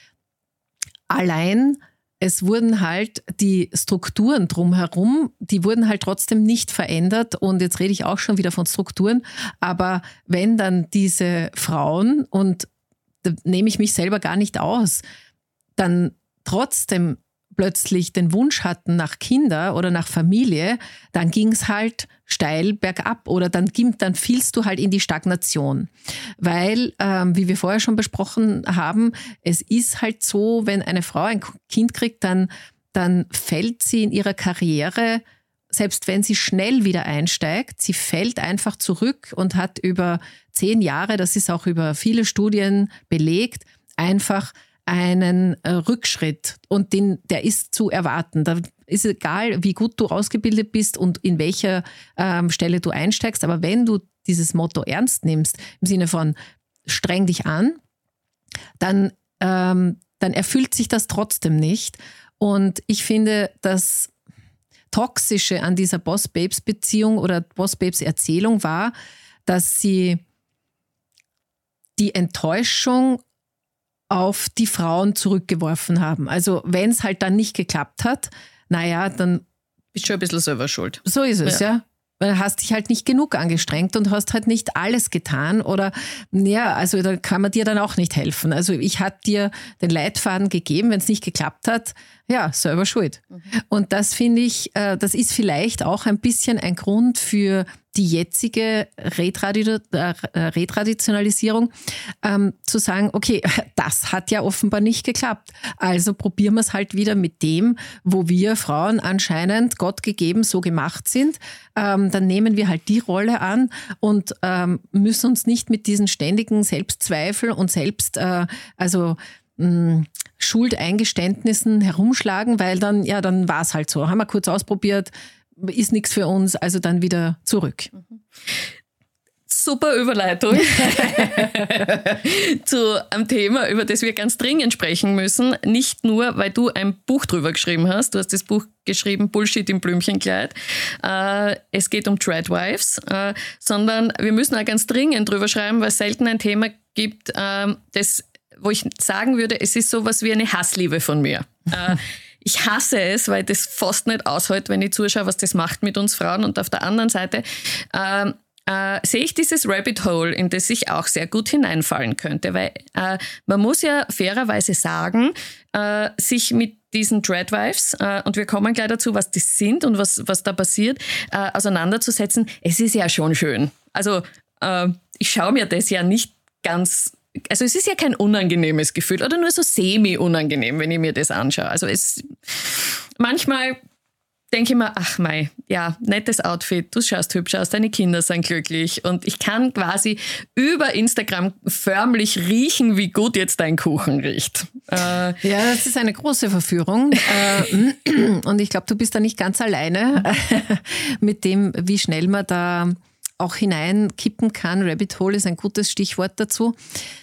Allein es wurden halt die Strukturen drumherum, die wurden halt trotzdem nicht verändert. Und jetzt rede ich auch schon wieder von Strukturen. Aber wenn dann diese Frauen, und da nehme ich mich selber gar nicht aus, dann trotzdem plötzlich den Wunsch hatten nach Kinder oder nach Familie, dann ging es halt steil bergab oder dann, dann fielst du halt in die Stagnation. Weil, ähm, wie wir vorher schon besprochen haben, es ist halt so, wenn eine Frau ein Kind kriegt, dann, dann fällt sie in ihrer Karriere, selbst wenn sie schnell wieder einsteigt, sie fällt einfach zurück und hat über zehn Jahre, das ist auch über viele Studien belegt, einfach einen äh, Rückschritt und den, der ist zu erwarten. Da ist egal, wie gut du ausgebildet bist und in welcher ähm, Stelle du einsteigst, aber wenn du dieses Motto ernst nimmst, im Sinne von streng dich an, dann, ähm, dann erfüllt sich das trotzdem nicht. Und ich finde, das Toxische an dieser Boss-Babes-Beziehung oder Boss-Babes-Erzählung war, dass sie die Enttäuschung auf die Frauen zurückgeworfen haben. Also wenn es halt dann nicht geklappt hat, naja, dann bist du schon ein bisschen selber schuld. So ist es, ja. ja. Weil du hast dich halt nicht genug angestrengt und hast halt nicht alles getan oder, ja, also da kann man dir dann auch nicht helfen. Also ich habe dir den Leitfaden gegeben, wenn es nicht geklappt hat, ja, selber schuld. Mhm. Und das finde ich, das ist vielleicht auch ein bisschen ein Grund für die jetzige Retradi- äh, Retraditionalisierung, ähm, zu sagen, okay, das hat ja offenbar nicht geklappt. Also probieren wir es halt wieder mit dem, wo wir Frauen anscheinend Gott gegeben so gemacht sind. Ähm, dann nehmen wir halt die Rolle an und ähm, müssen uns nicht mit diesen ständigen Selbstzweifel und Selbst, äh, also mh, Schuldeingeständnissen herumschlagen, weil dann, ja, dann war es halt so. Haben wir kurz ausprobiert, ist nichts für uns, also dann wieder zurück. Super Überleitung zu einem Thema, über das wir ganz dringend sprechen müssen. Nicht nur, weil du ein Buch drüber geschrieben hast. Du hast das Buch geschrieben, Bullshit im Blümchenkleid. Äh, es geht um Tradwives, äh, sondern wir müssen auch ganz dringend drüber schreiben, weil es selten ein Thema gibt, äh, das, wo ich sagen würde, es ist sowas wie eine Hassliebe von mir. Äh, Ich hasse es, weil ich das fast nicht aushält, wenn ich zuschaue, was das macht mit uns Frauen. Und auf der anderen Seite äh, äh, sehe ich dieses Rabbit Hole, in das ich auch sehr gut hineinfallen könnte. Weil äh, man muss ja fairerweise sagen, äh, sich mit diesen Tradwives, äh, und wir kommen gleich dazu, was das sind und was, was da passiert, äh, auseinanderzusetzen. Es ist ja schon schön. Also äh, ich schaue mir das ja nicht ganz... Also es ist ja kein unangenehmes Gefühl oder nur so semi-unangenehm, wenn ich mir das anschaue. Also es manchmal denke ich mir, ach mei, ja, nettes Outfit, du schaust hübsch aus, deine Kinder sind glücklich und ich kann quasi über Instagram förmlich riechen, wie gut jetzt dein Kuchen riecht. Äh, ja, das ist eine große Verführung und ich glaube, du bist da nicht ganz alleine mit dem, wie schnell man da auch hineinkippen kann. Rabbit Hole ist ein gutes Stichwort dazu.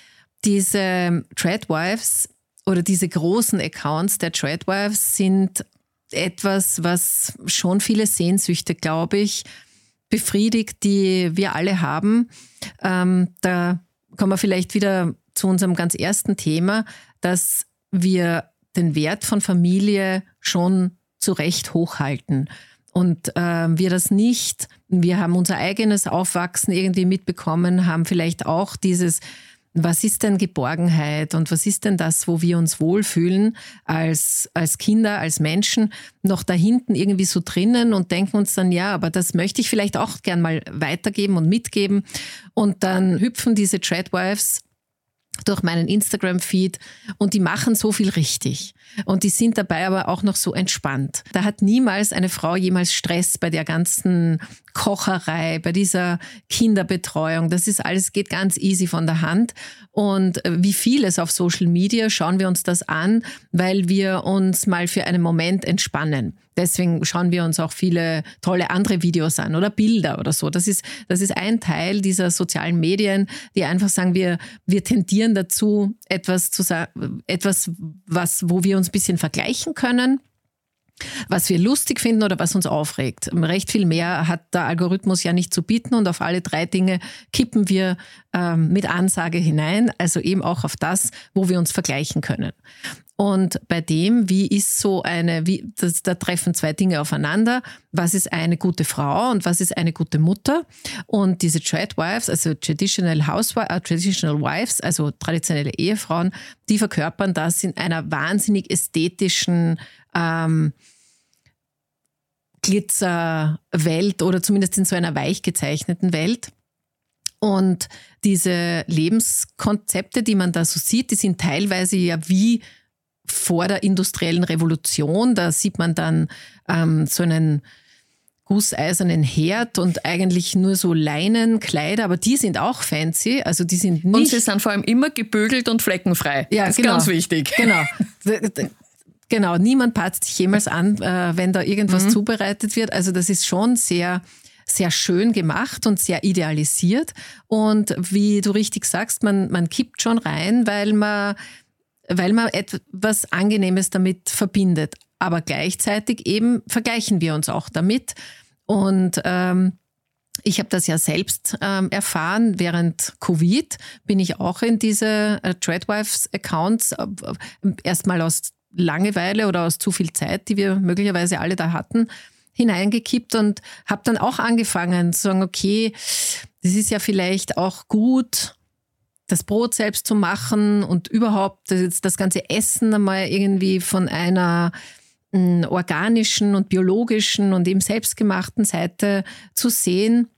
Diese Tradwives oder diese großen Accounts der Tradwives sind etwas, was schon viele Sehnsüchte, glaube ich, befriedigt, die wir alle haben. Ähm, da kommen wir vielleicht wieder zu unserem ganz ersten Thema, dass wir den Wert von Familie schon zu Recht hochhalten. Und äh, wir das nicht, wir haben unser eigenes Aufwachsen irgendwie mitbekommen, haben vielleicht auch dieses, was ist denn Geborgenheit und was ist denn das, wo wir uns wohlfühlen als, als Kinder, als Menschen, noch da hinten irgendwie so drinnen und denken uns dann, ja, aber das möchte ich vielleicht auch gern mal weitergeben und mitgeben. Und dann hüpfen diese Tradwives durch meinen Instagram-Feed und die machen so viel richtig. Und die sind dabei aber auch noch so entspannt. Da hat niemals eine Frau jemals Stress bei der ganzen Kocherei, bei dieser Kinderbetreuung. Das ist alles, geht ganz easy von der Hand. Und wie vieles auf Social Media schauen wir uns das an, weil wir uns mal für einen Moment entspannen. Deswegen schauen wir uns auch viele tolle andere Videos an oder Bilder oder so. Das ist, das ist ein Teil dieser sozialen Medien, die einfach sagen, wir, wir tendieren dazu, etwas zu sagen, etwas, was, wo wir uns ein bisschen vergleichen können, was wir lustig finden oder was uns aufregt. Recht viel mehr hat der Algorithmus ja nicht zu bieten und auf alle drei Dinge kippen wir ähm, mit Ansage hinein, also eben auch auf das, wo wir uns vergleichen können. Und bei dem, wie ist so eine, wie, das, da treffen zwei Dinge aufeinander. Was ist eine gute Frau und was ist eine gute Mutter? Und diese Tradwives, also Traditional Housewives, äh, Traditional Wives, also traditionelle Ehefrauen, die verkörpern das in einer wahnsinnig ästhetischen ähm, Glitzerwelt oder zumindest in so einer weich gezeichneten Welt. Und diese Lebenskonzepte, die man da so sieht, die sind teilweise ja wie vor der industriellen Revolution. Da sieht man dann ähm, so einen gusseisernen Herd und eigentlich nur so Leinenkleider, aber die sind auch fancy, also die sind nicht... Und sie sind vor allem immer gebügelt und fleckenfrei. Ja, das ist genau, ganz wichtig. Genau. Genau, niemand patzt sich jemals an, äh, wenn da irgendwas mhm. zubereitet wird. Also das ist schon sehr... sehr schön gemacht und sehr idealisiert. Und wie du richtig sagst, man, man kippt schon rein, weil man, weil man etwas Angenehmes damit verbindet. Aber gleichzeitig eben vergleichen wir uns auch damit. Und ähm, ich habe das ja selbst ähm, erfahren. Während Covid bin ich auch in diese äh, Tradwives-Accounts äh, erstmal aus Langeweile oder aus zu viel Zeit, die wir möglicherweise alle da hatten, hineingekippt und habe dann auch angefangen zu sagen, okay, das ist ja vielleicht auch gut, das Brot selbst zu machen und überhaupt das, das ganze Essen einmal irgendwie von einer m, organischen und biologischen und eben selbstgemachten Seite zu sehen.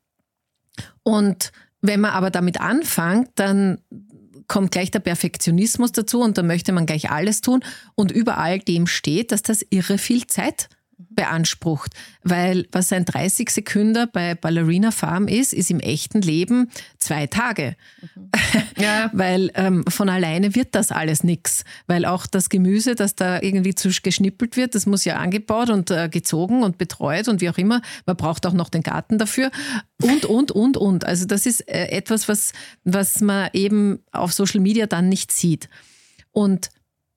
Und wenn man aber damit anfängt, dann kommt gleich der Perfektionismus dazu und da möchte man gleich alles tun und über all dem steht, dass das irre viel Zeit beansprucht, weil was ein dreißig Sekünder bei Ballerina Farm ist, ist im echten Leben zwei Tage. Mhm. Ja. Weil ähm, von alleine wird das alles nix, weil auch das Gemüse, das da irgendwie zu geschnippelt wird, das muss ja angebaut und äh, gezogen und betreut und wie auch immer. Man braucht auch noch den Garten dafür und, und, und, und. Also das ist äh, etwas, was, was man eben auf Social Media dann nicht sieht. Und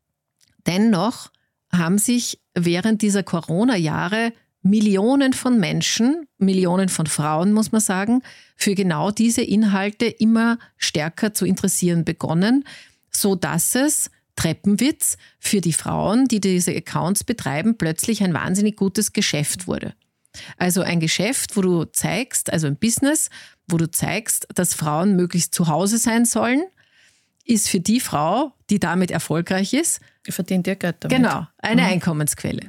dennoch haben sich während dieser Corona-Jahre Millionen von Menschen, Millionen von Frauen, muss man sagen, für genau diese Inhalte immer stärker zu interessieren begonnen, so dass es, Treppenwitz, für die Frauen, die diese Accounts betreiben, plötzlich ein wahnsinnig gutes Geschäft wurde. Also ein Geschäft, wo du zeigst, also ein Business, wo du zeigst, dass Frauen möglichst zu Hause sein sollen, ist für die Frau, die damit erfolgreich ist, die verdient ja Geld damit. Genau, eine mhm. Einkommensquelle.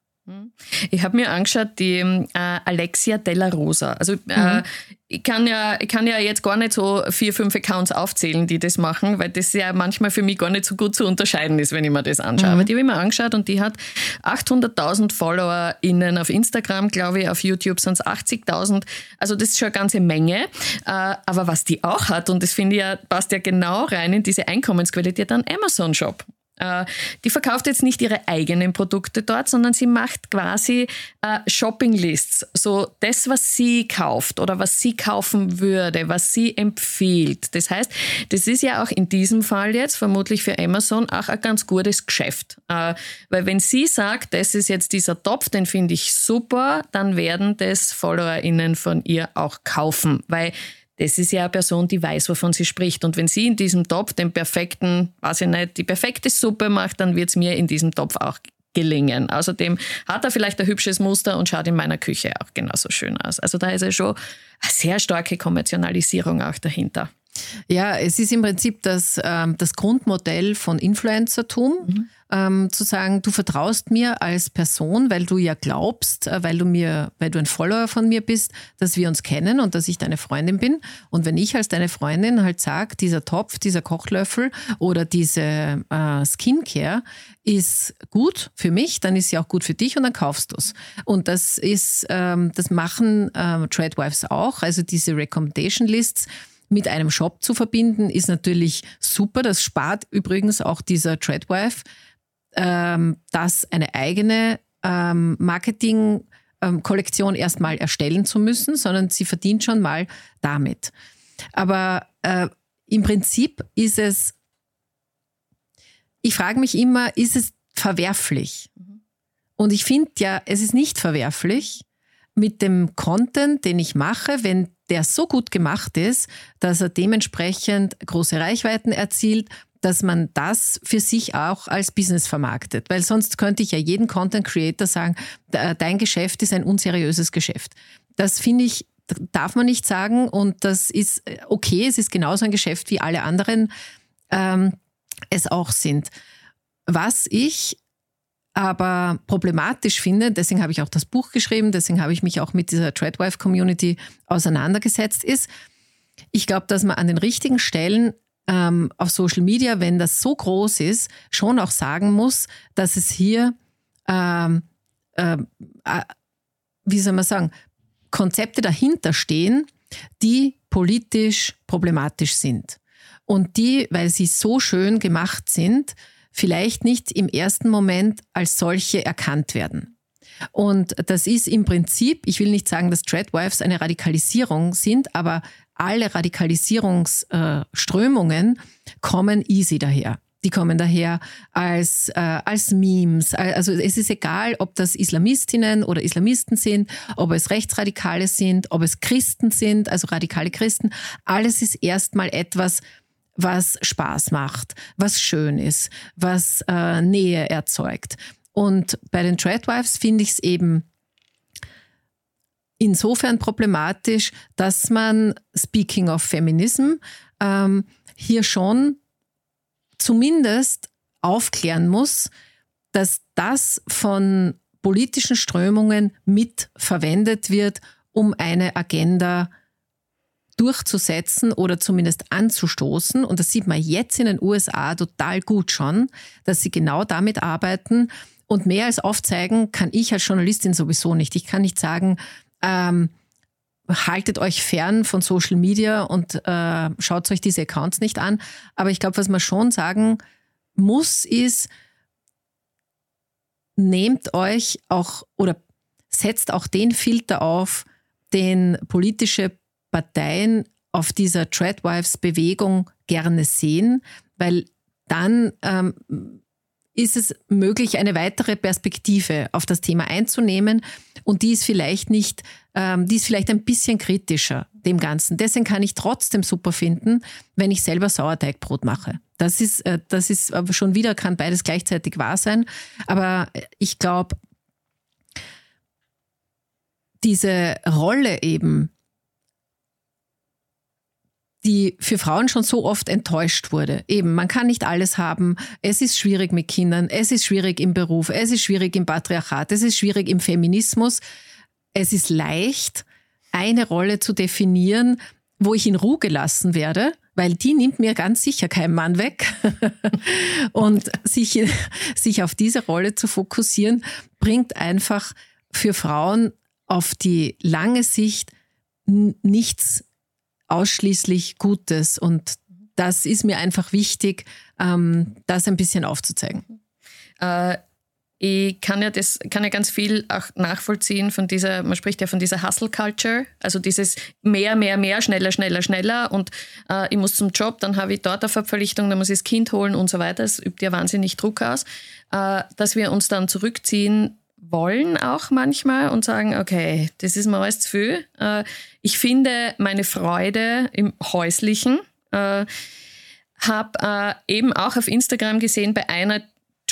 Ich habe mir angeschaut, die äh, Alexia Della Rosa. Also äh, mhm. ich, kann ja, ich kann ja jetzt gar nicht so vier, fünf Accounts aufzählen, die das machen, weil das ja manchmal für mich gar nicht so gut zu unterscheiden ist, wenn ich mir das anschaue. Mhm. Aber die habe ich mir angeschaut und die hat achthunderttausend FollowerInnen auf Instagram, glaube ich, auf YouTube sind es achtzigtausend. Also das ist schon eine ganze Menge. Äh, aber was die auch hat, und das finde ich ja, passt ja genau rein in diese Einkommensquelle, die hat einen Amazon-Shop. Die verkauft jetzt nicht ihre eigenen Produkte dort, sondern sie macht quasi äh, Shopping-Lists. So das, was sie kauft oder was sie kaufen würde, was sie empfiehlt. Das heißt, das ist ja auch in diesem Fall jetzt vermutlich für Amazon auch ein ganz gutes Geschäft. Äh, weil wenn sie sagt, das ist jetzt dieser Topf, den finde ich super, dann werden das FollowerInnen von ihr auch kaufen. Weil das ist ja eine Person, die weiß, wovon sie spricht. Und wenn sie in diesem Topf den perfekten, weiß ich nicht, die perfekte Suppe macht, dann wird es mir in diesem Topf auch gelingen. Außerdem hat er vielleicht ein hübsches Muster und schaut in meiner Küche auch genauso schön aus. Also da ist ja schon eine sehr starke Kommerzialisierung auch dahinter. Ja, es ist im Prinzip das, ähm, das Grundmodell von Influencertum, mhm. ähm, zu sagen, du vertraust mir als Person, weil du ja glaubst, äh, weil du mir, weil du ein Follower von mir bist, dass wir uns kennen und dass ich deine Freundin bin. Und wenn ich als deine Freundin halt sage, dieser Topf, dieser Kochlöffel oder diese äh, Skincare ist gut für mich, dann ist sie auch gut für dich und dann kaufst du es. Und das ist, ähm, das machen ähm, Tradwives auch, also diese Recommendation Lists mit einem Shop zu verbinden, ist natürlich super. Das spart übrigens auch dieser Tradwife, ähm, das eine eigene ähm, Marketing-Kollektion ähm, erstmal erstellen zu müssen, sondern sie verdient schon mal damit. Aber äh, im Prinzip ist es, ich frage mich immer, ist es verwerflich? Und ich finde ja, es ist nicht verwerflich mit dem Content, den ich mache, wenn der so gut gemacht ist, dass er dementsprechend große Reichweiten erzielt, dass man das für sich auch als Business vermarktet. Weil sonst könnte ich ja jeden Content Creator sagen, dein Geschäft ist ein unseriöses Geschäft. Das finde ich, darf man nicht sagen und das ist okay, es ist genauso ein Geschäft wie alle anderen ähm, es auch sind. Was ich aber problematisch finde, deswegen habe ich auch das Buch geschrieben, deswegen habe ich mich auch mit dieser Tradwife-Community auseinandergesetzt, ist, ich glaube, dass man an den richtigen Stellen ähm, auf Social Media, wenn das so groß ist, schon auch sagen muss, dass es hier, ähm, äh, äh, wie soll man sagen, Konzepte dahinter stehen, die politisch problematisch sind. Und die, weil sie so schön gemacht sind, vielleicht nicht im ersten Moment als solche erkannt werden. Und das ist im Prinzip, ich will nicht sagen, dass Tradwives eine Radikalisierung sind, aber alle Radikalisierungsströmungen kommen easy daher. Die kommen daher als, äh, als Memes. Also es ist egal, ob das Islamistinnen oder Islamisten sind, ob es Rechtsradikale sind, ob es Christen sind, also radikale Christen. Alles ist erstmal etwas, was Spaß macht, was schön ist, was äh, Nähe erzeugt. Und bei den Tradwives finde ich es eben insofern problematisch, dass man, speaking of Feminism, ähm, hier schon zumindest aufklären muss, dass das von politischen Strömungen mit verwendet wird, um eine Agenda durchzusetzen oder zumindest anzustoßen. Und das sieht man jetzt in den U S A total gut schon, dass sie genau damit arbeiten. Und mehr als aufzeigen kann ich als Journalistin sowieso nicht. Ich kann nicht sagen, ähm, haltet euch fern von Social Media und äh, schaut euch diese Accounts nicht an. Aber ich glaube, was man schon sagen muss, ist, nehmt euch auch oder setzt auch den Filter auf, den politische Parteien auf dieser Tradwives-Bewegung gerne sehen, weil dann ähm, ist es möglich, eine weitere Perspektive auf das Thema einzunehmen und die ist vielleicht nicht, ähm, die ist vielleicht ein bisschen kritischer dem Ganzen. Deswegen kann ich trotzdem super finden, wenn ich selber Sauerteigbrot mache. Das ist, äh, das ist aber schon wieder, kann beides gleichzeitig wahr sein, aber ich glaube, diese Rolle eben, die für Frauen schon so oft enttäuscht wurde. Eben, man kann nicht alles haben. Es ist schwierig mit Kindern, es ist schwierig im Beruf, es ist schwierig im Patriarchat, es ist schwierig im Feminismus. Es ist leicht, eine Rolle zu definieren, wo ich in Ruhe gelassen werde, weil die nimmt mir ganz sicher kein Mann weg. Und sich, sich auf diese Rolle zu fokussieren, bringt einfach für Frauen auf die lange Sicht nichts ausschließlich Gutes. Und das ist mir einfach wichtig, ähm, das ein bisschen aufzuzeigen. Äh, ich kann ja, das, kann ja ganz viel auch nachvollziehen von dieser, man spricht ja von dieser Hustle Culture, also dieses mehr, mehr, mehr, schneller, schneller, schneller und äh, ich muss zum Job, dann habe ich dort eine Verpflichtung, dann muss ich das Kind holen und so weiter. Das übt ja wahnsinnig Druck aus, äh, dass wir uns dann zurückziehen wollen auch manchmal und sagen, okay, das ist mir alles zu viel. Äh, ich finde meine Freude im Häuslichen. Äh, habe äh, eben auch auf Instagram gesehen bei einer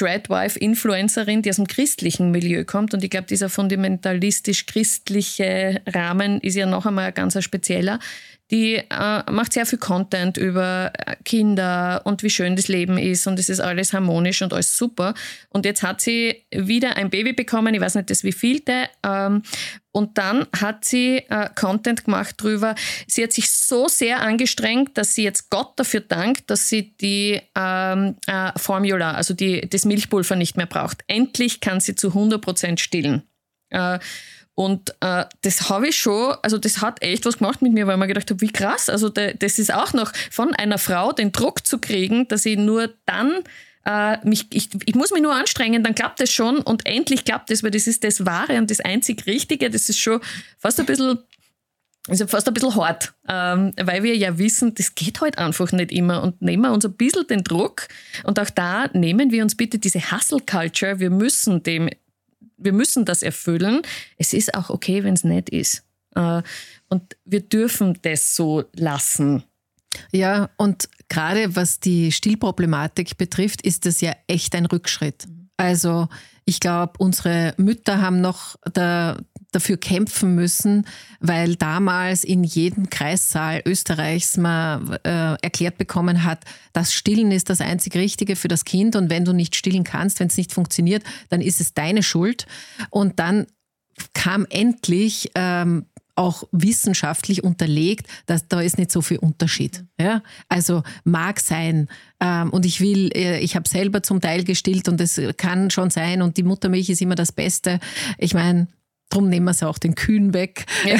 Tradwife-Influencerin, die aus dem christlichen Milieu kommt. Und ich glaube, dieser fundamentalistisch-christliche Rahmen ist ja noch einmal ein ganz spezieller. Die äh, macht sehr viel Content über Kinder und wie schön das Leben ist und es ist alles harmonisch und alles super. Und jetzt hat sie wieder ein Baby bekommen, ich weiß nicht, das wievielte. Ähm, und dann hat sie äh, Content gemacht drüber. Sie hat sich so sehr angestrengt, dass sie jetzt Gott dafür dankt, dass sie die ähm, äh, Formula, also die, das Milchpulver nicht mehr braucht. Endlich kann sie zu hundert Prozent stillen. Äh, Und äh, das habe ich schon, also das hat echt was gemacht mit mir, weil ich mir gedacht habe, wie krass. Also de, das ist auch noch von einer Frau den Druck zu kriegen, dass ich nur dann, äh, mich, ich, ich muss mich nur anstrengen, dann klappt das schon und endlich klappt das, weil das ist das Wahre und das einzig Richtige. Das ist schon fast ein bisschen, also fast ein bisschen hart, ähm, weil wir ja wissen, das geht halt einfach nicht immer und nehmen wir uns ein bisschen den Druck und auch da nehmen wir uns bitte diese Hustle Culture, wir müssen dem Wir müssen das erfüllen. Es ist auch okay, wenn es nicht ist. Und wir dürfen das so lassen. Ja, und gerade was die Stillproblematik betrifft, ist das ja echt ein Rückschritt. Also ich glaube, unsere Mütter haben noch da, dafür kämpfen müssen, weil damals in jedem Kreissaal Österreichs man äh, erklärt bekommen hat, das Stillen ist das einzig Richtige für das Kind und wenn du nicht stillen kannst, wenn es nicht funktioniert, dann ist es deine Schuld. Und dann kam endlich ähm, auch wissenschaftlich unterlegt, dass da ist nicht so viel Unterschied. Ja? Also mag sein. Ähm, und ich will, ich habe selber zum Teil gestillt und es kann schon sein und die Muttermilch ist immer das Beste. Ich meine, drum nehmen wir es auch den Kühen weg. Ja.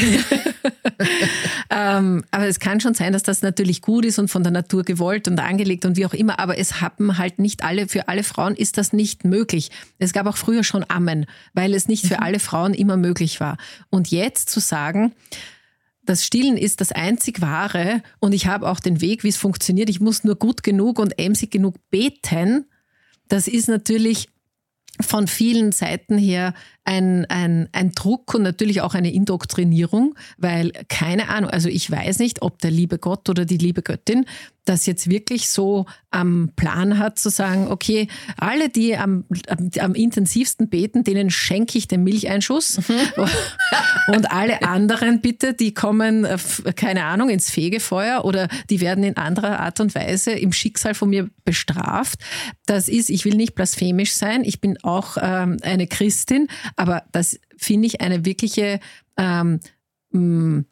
ähm, aber es kann schon sein, dass das natürlich gut ist und von der Natur gewollt und angelegt und wie auch immer. Aber es haben halt nicht alle, für alle Frauen ist das nicht möglich. Es gab auch früher schon Ammen, weil es nicht für mhm. alle Frauen immer möglich war. Und jetzt zu sagen, das Stillen ist das einzig Wahre und ich habe auch den Weg, wie es funktioniert. Ich muss nur gut genug und emsig genug beten. Das ist natürlich von vielen Seiten her ein, ein, ein Druck und natürlich auch eine Indoktrinierung, weil keine Ahnung, also ich weiß nicht, ob der liebe Gott oder die liebe Göttin das jetzt wirklich so am Plan hat, zu sagen, okay, alle, die am, am, am intensivsten beten, denen schenke ich den Milcheinschuss mhm. und alle anderen bitte, die kommen, keine Ahnung, ins Fegefeuer oder die werden in anderer Art und Weise im Schicksal von mir bestraft. Das ist, ich will nicht blasphemisch sein, ich bin auch ähm, eine Christin, aber das finde ich eine wirkliche, ähm, mh,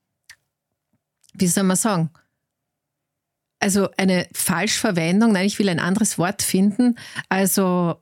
wie soll man sagen, also eine Falschverwendung, nein, ich will ein anderes Wort finden. Also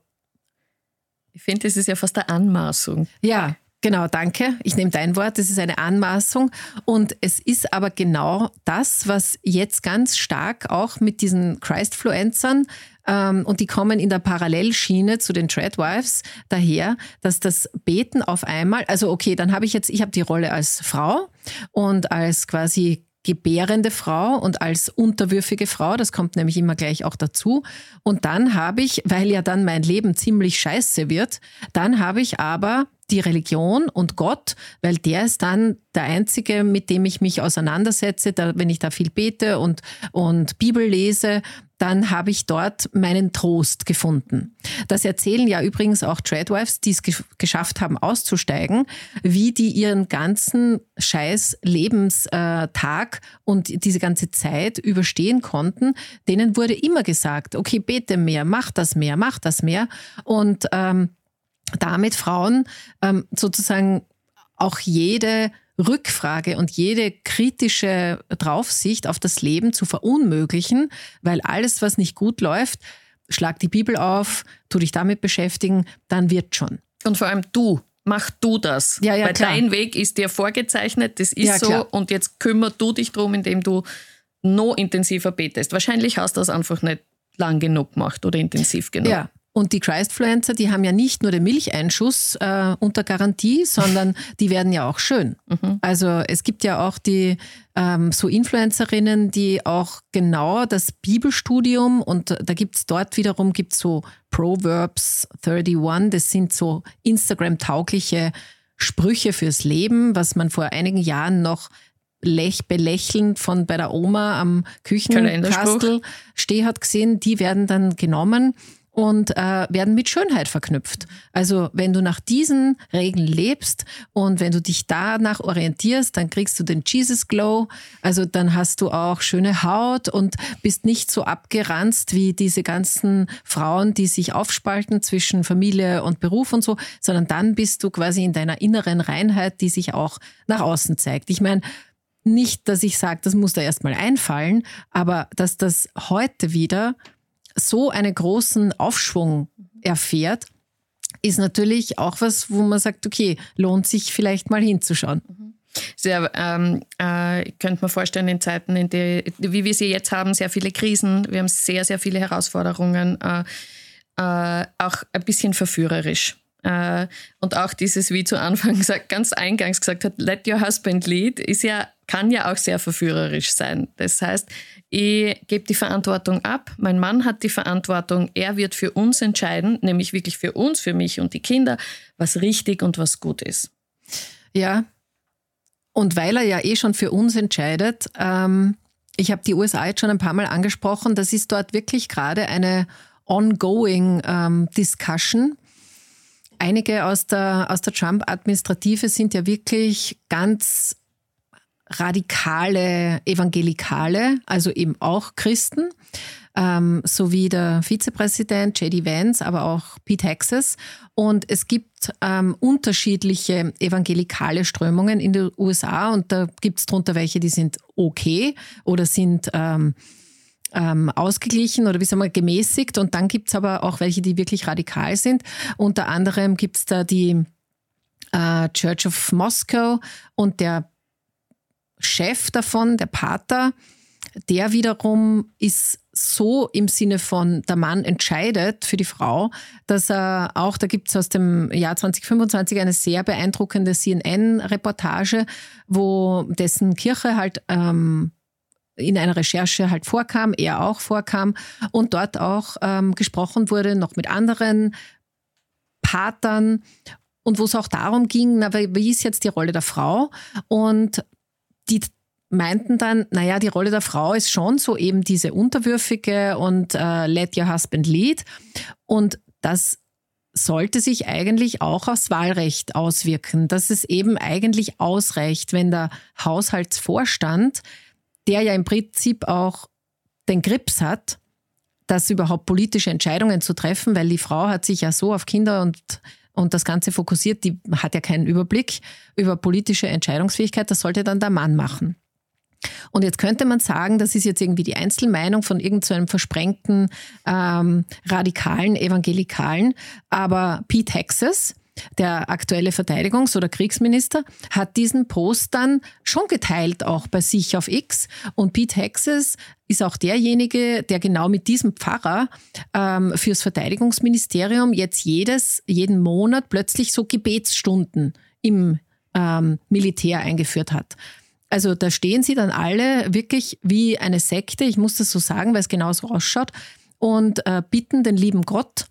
ich finde, das ist ja fast eine Anmaßung. Ja, genau, danke. Ich nehme dein Wort, das ist eine Anmaßung. Und es ist aber genau das, was jetzt ganz stark auch mit diesen Christfluencern ähm, und die kommen in der Parallelschiene zu den Tradwives daher, dass das Beten auf einmal, also okay, dann habe ich jetzt, ich habe die Rolle als Frau und als quasi gebärende Frau und als unterwürfige Frau, das kommt nämlich immer gleich auch dazu. Und dann habe ich, weil ja dann mein Leben ziemlich scheiße wird, dann habe ich aber die Religion und Gott, weil der ist dann der Einzige, mit dem ich mich auseinandersetze, da, wenn ich da viel bete und, und Bibel lese, dann habe ich dort meinen Trost gefunden. Das erzählen ja übrigens auch Tradwives, die es ge- geschafft haben, auszusteigen, wie die ihren ganzen scheiß Lebenstag und diese ganze Zeit überstehen konnten. Denen wurde immer gesagt, okay, bete mehr, mach das mehr, mach das mehr. Und ähm, damit Frauen ähm, sozusagen auch jede Rückfrage und jede kritische Draufsicht auf das Leben zu verunmöglichen, weil alles, was nicht gut läuft, schlag die Bibel auf, tu dich damit beschäftigen, dann wird schon. Und vor allem du, mach du das. Ja, ja, weil klar. Dein Weg ist dir vorgezeichnet, das ist ja, so klar. Und jetzt kümmer du dich drum, indem du noch intensiver betest. Wahrscheinlich hast du das einfach nicht lang genug gemacht oder intensiv genug. Ja. Und die Christfluencer, die haben ja nicht nur den Milcheinschuss äh, unter Garantie, sondern die werden ja auch schön. Mhm. Also es gibt ja auch die ähm, so Influencerinnen, die auch genau das Bibelstudium und da gibt's dort wiederum gibt's so Proverbs einunddreißig, das sind so Instagram-taugliche Sprüche fürs Leben, was man vor einigen Jahren noch lech, belächelnd von bei der Oma am Küchenkastel stehen hat gesehen, die werden dann genommen und äh, werden mit Schönheit verknüpft. Also wenn du nach diesen Regeln lebst und wenn du dich danach orientierst, dann kriegst du den Jesus Glow, also dann hast du auch schöne Haut und bist nicht so abgeranzt wie diese ganzen Frauen, die sich aufspalten zwischen Familie und Beruf und so, sondern dann bist du quasi in deiner inneren Reinheit, die sich auch nach außen zeigt. Ich meine, nicht, dass ich sage, das muss da erstmal einfallen, aber dass das heute wieder so einen großen Aufschwung erfährt, ist natürlich auch was, wo man sagt, okay, lohnt sich vielleicht mal hinzuschauen. Sehr, ähm, äh, ich könnte mir vorstellen, in Zeiten, in die, wie wir sie jetzt haben, sehr viele Krisen, wir haben sehr, sehr viele Herausforderungen, äh, äh, auch ein bisschen verführerisch. Äh, und auch dieses, wie zu Anfang gesagt, ganz eingangs gesagt hat, let your husband lead, ist ja, kann ja auch sehr verführerisch sein. Das heißt, ich gebe die Verantwortung ab, mein Mann hat die Verantwortung, er wird für uns entscheiden, nämlich wirklich für uns, für mich und die Kinder, was richtig und was gut ist. Ja, und weil er ja eh schon für uns entscheidet, ähm, ich habe die U S A jetzt schon ein paar Mal angesprochen, das ist dort wirklich gerade eine ongoing ähm, Discussion. Einige aus der, aus der Trump-Administrative sind ja wirklich ganz radikale Evangelikale, also eben auch Christen, ähm, sowie der Vizepräsident J D Vance, aber auch Pete Hexas. Und es gibt ähm, unterschiedliche evangelikale Strömungen in den U S A und da gibt es drunter welche, die sind okay oder sind ähm, ähm, ausgeglichen oder wie sagen wir gemäßigt und dann gibt es aber auch welche, die wirklich radikal sind. Unter anderem gibt es da die äh, Church of Moscow und der Chef davon, der Pater, der wiederum ist so im Sinne von der Mann entscheidet für die Frau, dass er auch, da gibt es aus dem Jahr zwanzig fünfundzwanzig eine sehr beeindruckende C N N-Reportage, wo dessen Kirche halt ähm, in einer Recherche halt vorkam, er auch vorkam und dort auch ähm, gesprochen wurde, noch mit anderen Patern und wo es auch darum ging, na, wie ist jetzt die Rolle der Frau? Und die meinten dann, naja, die Rolle der Frau ist schon so eben diese unterwürfige und äh, let your husband lead. Und das sollte sich eigentlich auch aufs Wahlrecht auswirken, dass es eben eigentlich ausreicht, wenn der Haushaltsvorstand, der ja im Prinzip auch den Grips hat, das überhaupt politische Entscheidungen zu treffen, weil die Frau hat sich ja so auf Kinder und und das Ganze fokussiert, die hat ja keinen Überblick über politische Entscheidungsfähigkeit, das sollte dann der Mann machen. Und jetzt könnte man sagen, das ist jetzt irgendwie die Einzelmeinung von irgendeinem so versprengten, ähm, radikalen Evangelikalen, aber Pete Hexas, der aktuelle Verteidigungs- oder Kriegsminister, hat diesen Post dann schon geteilt, auch bei sich auf X. Und Pete Hexas ist auch derjenige, der genau mit diesem Pfarrer ähm, fürs Verteidigungsministerium jetzt jedes, jeden Monat plötzlich so Gebetsstunden im ähm, Militär eingeführt hat. Also da stehen sie dann alle wirklich wie eine Sekte, ich muss das so sagen, weil es genau so ausschaut, und äh, bitten den lieben Gott,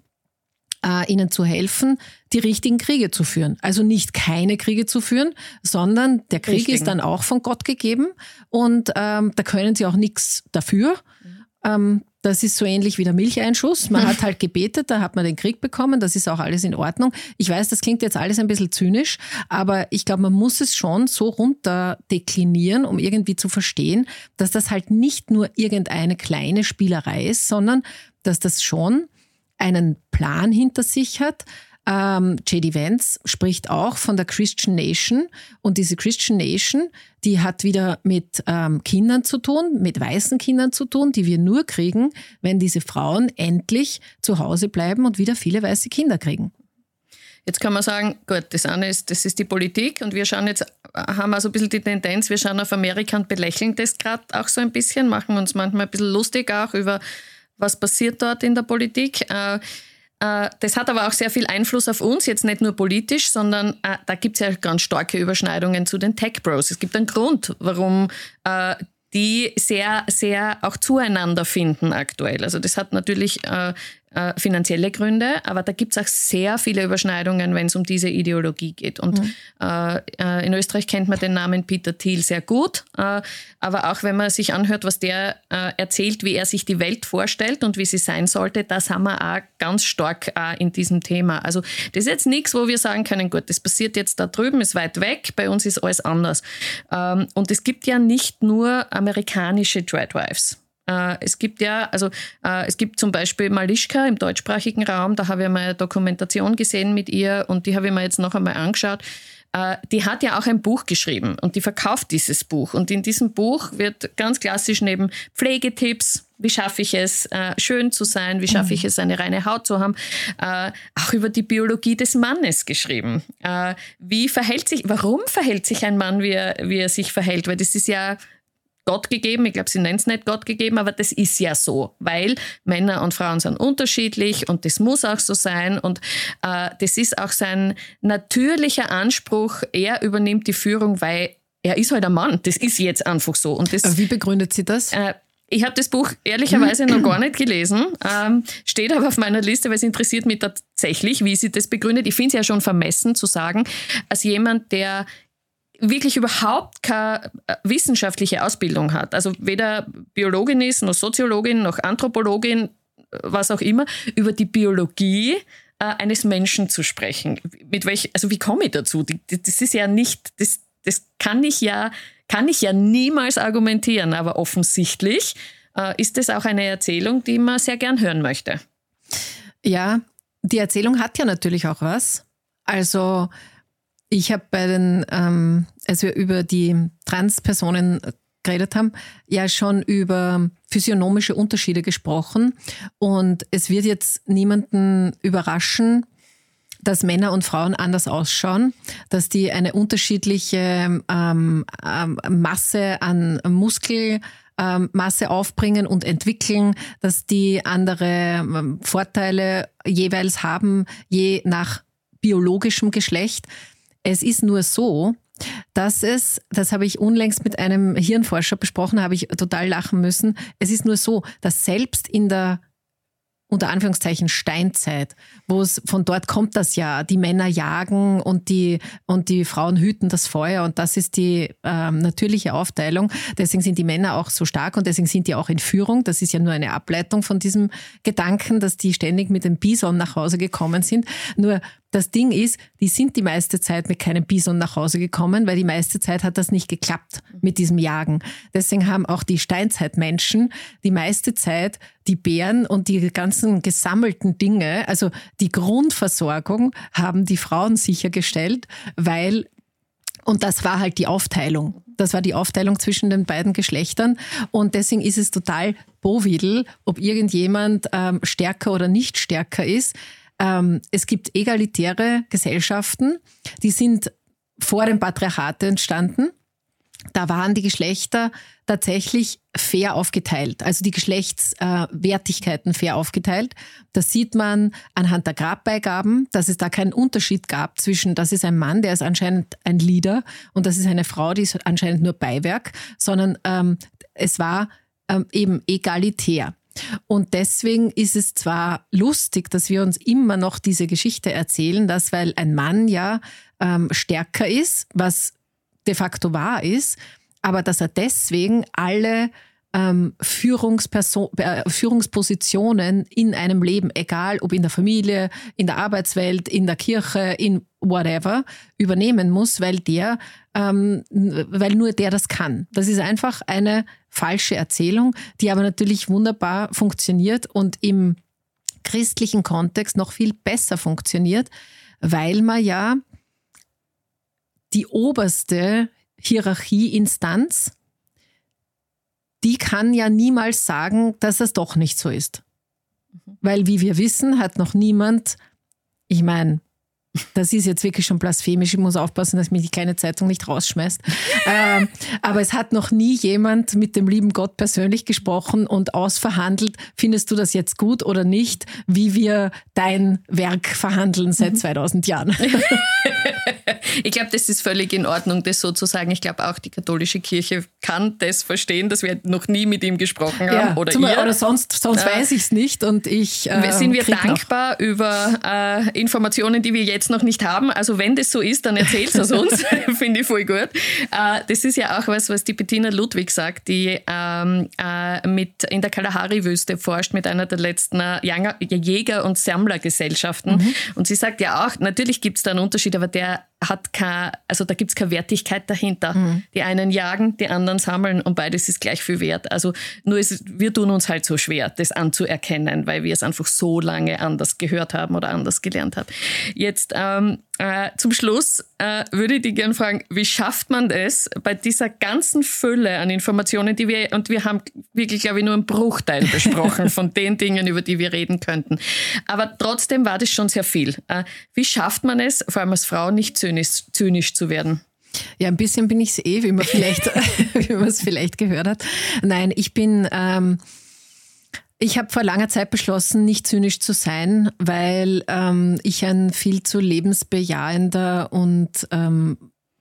äh, ihnen zu helfen, die richtigen Kriege zu führen. Also nicht keine Kriege zu führen, sondern der Krieg Richtigen. Ist dann auch von Gott gegeben und ähm, da können sie auch nichts dafür. Mhm. Ähm, das ist so ähnlich wie der Milcheinschuss. Man hat halt gebetet, da hat man den Krieg bekommen, das ist auch alles in Ordnung. Ich weiß, das klingt jetzt alles ein bisschen zynisch, aber ich glaube, man muss es schon so runter deklinieren, um irgendwie zu verstehen, dass das halt nicht nur irgendeine kleine Spielerei ist, sondern dass das schon einen Plan hinter sich hat. Ähm, J D Vance spricht auch von der Christian Nation und diese Christian Nation, die hat wieder mit ähm, Kindern zu tun, mit weißen Kindern zu tun, die wir nur kriegen, wenn diese Frauen endlich zu Hause bleiben und wieder viele weiße Kinder kriegen. Jetzt kann man sagen, gut, das eine ist, das ist die Politik und wir schauen jetzt, haben also ein bisschen die Tendenz, wir schauen auf Amerika und belächeln das gerade auch so ein bisschen, machen uns manchmal ein bisschen lustig auch über, was passiert dort in der Politik. Äh, äh, das hat aber auch sehr viel Einfluss auf uns, jetzt nicht nur politisch, sondern äh, da gibt es ja ganz starke Überschneidungen zu den Tech-Bros. Es gibt einen Grund, warum äh, die sehr, sehr auch zueinander finden aktuell. Also das hat natürlich äh, äh, finanzielle Gründe, aber da gibt es auch sehr viele Überschneidungen, wenn es um diese Ideologie geht. Und mhm. äh, in Österreich kennt man den Namen Peter Thiel sehr gut, äh, aber auch wenn man sich anhört, was der äh, erzählt, wie er sich die Welt vorstellt und wie sie sein sollte, da sind wir auch ganz stark äh, in diesem Thema. Also das ist jetzt nichts, wo wir sagen können, gut, das passiert jetzt da drüben, ist weit weg, bei uns ist alles anders. Ähm, und es gibt ja nicht nur amerikanische Dreadwives. Es gibt ja, also es gibt zum Beispiel Malischka im deutschsprachigen Raum, da habe ich mal eine Dokumentation gesehen mit ihr und die habe ich mir jetzt noch einmal angeschaut. Die hat ja auch ein Buch geschrieben und die verkauft dieses Buch. Und in diesem Buch wird ganz klassisch neben Pflegetipps, wie schaffe ich es, schön zu sein, wie schaffe ich es, eine reine Haut zu haben, auch über die Biologie des Mannes geschrieben. Wie verhält sich, warum verhält sich ein Mann, wie er, wie er sich verhält? Weil das ist ja Gott gegeben, ich glaube, sie nennt es nicht Gott gegeben, aber das ist ja so, weil Männer und Frauen sind unterschiedlich und das muss auch so sein und äh, das ist auch sein natürlicher Anspruch, er übernimmt die Führung, weil er ist halt ein Mann, das ist jetzt einfach so. Und das, wie begründet sie das? Äh, ich habe das Buch ehrlicherweise noch gar nicht gelesen, ähm, steht aber auf meiner Liste, weil es interessiert mich tatsächlich, wie sie das begründet. Ich finde es ja schon vermessen zu sagen, als jemand, der wirklich überhaupt keine wissenschaftliche Ausbildung hat, also weder Biologin ist, noch Soziologin, noch Anthropologin, was auch immer, über die Biologie äh, eines Menschen zu sprechen. Mit welch, also wie komme ich dazu? Das ist ja nicht, das, das kann ich ja, kann ich ja niemals argumentieren, aber offensichtlich äh, ist das auch eine Erzählung, die man sehr gern hören möchte. Ja, die Erzählung hat ja natürlich auch was. Also ich habe bei den, ähm, als wir über die Transpersonen geredet haben, ja schon über physiognomische Unterschiede gesprochen. Und es wird jetzt niemanden überraschen, dass Männer und Frauen anders ausschauen, dass die eine unterschiedliche ähm, ähm, Masse an Muskelmasse aufbringen und entwickeln, dass die andere Vorteile jeweils haben, je nach biologischem Geschlecht. Es ist nur so, dass es, das habe ich unlängst mit einem Hirnforscher besprochen, habe ich total lachen müssen, es ist nur so, dass selbst in der unter Anführungszeichen Steinzeit, wo es, von dort kommt das ja, die Männer jagen und die, und die Frauen hüten das Feuer und das ist die ähm, natürliche Aufteilung. Deswegen sind die Männer auch so stark und deswegen sind die auch in Führung. Das ist ja nur eine Ableitung von diesem Gedanken, dass die ständig mit dem Bison nach Hause gekommen sind. Nur das Ding ist, die sind die meiste Zeit mit keinem Bison nach Hause gekommen, weil die meiste Zeit hat das nicht geklappt mit diesem Jagen. Deswegen haben auch die Steinzeitmenschen die meiste Zeit die Bären und die ganzen gesammelten Dinge, also die Grundversorgung haben die Frauen sichergestellt, weil, und das war halt die Aufteilung. Das war die Aufteilung zwischen den beiden Geschlechtern und deswegen ist es total bovidel, ob irgendjemand ähm, stärker oder nicht stärker ist. Es gibt egalitäre Gesellschaften, die sind vor dem Patriarchat entstanden. Da waren die Geschlechter tatsächlich fair aufgeteilt, also die Geschlechtswertigkeiten fair aufgeteilt. Das sieht man anhand der Grabbeigaben, dass es da keinen Unterschied gab zwischen, das ist ein Mann, der ist anscheinend ein Leader und das ist eine Frau, die ist anscheinend nur Beiwerk, sondern ähm, es war ähm, eben egalitär. Und deswegen ist es zwar lustig, dass wir uns immer noch diese Geschichte erzählen, dass weil ein Mann ja ähm, stärker ist, was de facto wahr ist, aber dass er deswegen alle ähm, Führungsperson- äh, Führungspositionen in einem Leben, egal ob in der Familie, in der Arbeitswelt, in der Kirche, in whatever, übernehmen muss, weil der, ähm, weil nur der das kann. Das ist einfach eine falsche Erzählung, die aber natürlich wunderbar funktioniert und im christlichen Kontext noch viel besser funktioniert, weil man ja die oberste Hierarchieinstanz, die kann ja niemals sagen, dass es doch nicht so ist. Mhm. Weil, wie wir wissen, hat noch niemand, ich meine, das ist jetzt wirklich schon blasphemisch, ich muss aufpassen, dass mich die kleine Zeitung nicht rausschmeißt. ähm, aber es hat noch nie jemand mit dem lieben Gott persönlich gesprochen und ausverhandelt, findest du das jetzt gut oder nicht, wie wir dein Werk verhandeln seit zweitausend Jahren. Ich glaube, das ist völlig in Ordnung, das so zu sagen. Ich glaube, auch die katholische Kirche kann das verstehen, dass wir noch nie mit ihm gesprochen haben. Ja, oder zum, ihr. Oder sonst, sonst äh, weiß ich es nicht. Und ich, äh, sind wir dankbar noch. über äh, Informationen, die wir jetzt noch nicht haben. Also wenn das so ist, dann erzählt es uns. Finde ich voll gut. Äh, das ist ja auch was, was die Bettina Ludwig sagt, die ähm, äh, mit in der Kalahari-Wüste forscht, mit einer der letzten äh, Jäger- und Sammlergesellschaften. Mhm. Und sie sagt ja auch, natürlich gibt es da einen Unterschied, aber der hat keine, also da gibt es keine Wertigkeit dahinter. Mhm. Die einen jagen, die anderen sammeln und beides ist gleich viel wert. Also nur ist, wir tun uns halt so schwer, das anzuerkennen, weil wir es einfach so lange anders gehört haben oder anders gelernt haben. Jetzt ähm, äh, zum Schluss äh, würde ich dich gerne fragen, wie schafft man das bei dieser ganzen Fülle an Informationen, die wir, und wir haben wirklich, glaube ich, nur einen Bruchteil besprochen von den Dingen, über die wir reden könnten. Aber trotzdem war das schon sehr viel. Äh, wie schafft man es, vor allem als Frau, nicht zynisch, zynisch zu werden? Ja, ein bisschen bin ich es eh, wie man vielleicht, wie man es vielleicht gehört hat. Nein, ich bin, ähm, ich habe vor langer Zeit beschlossen, nicht zynisch zu sein, weil ähm, ich ein viel zu lebensbejahender und ähm,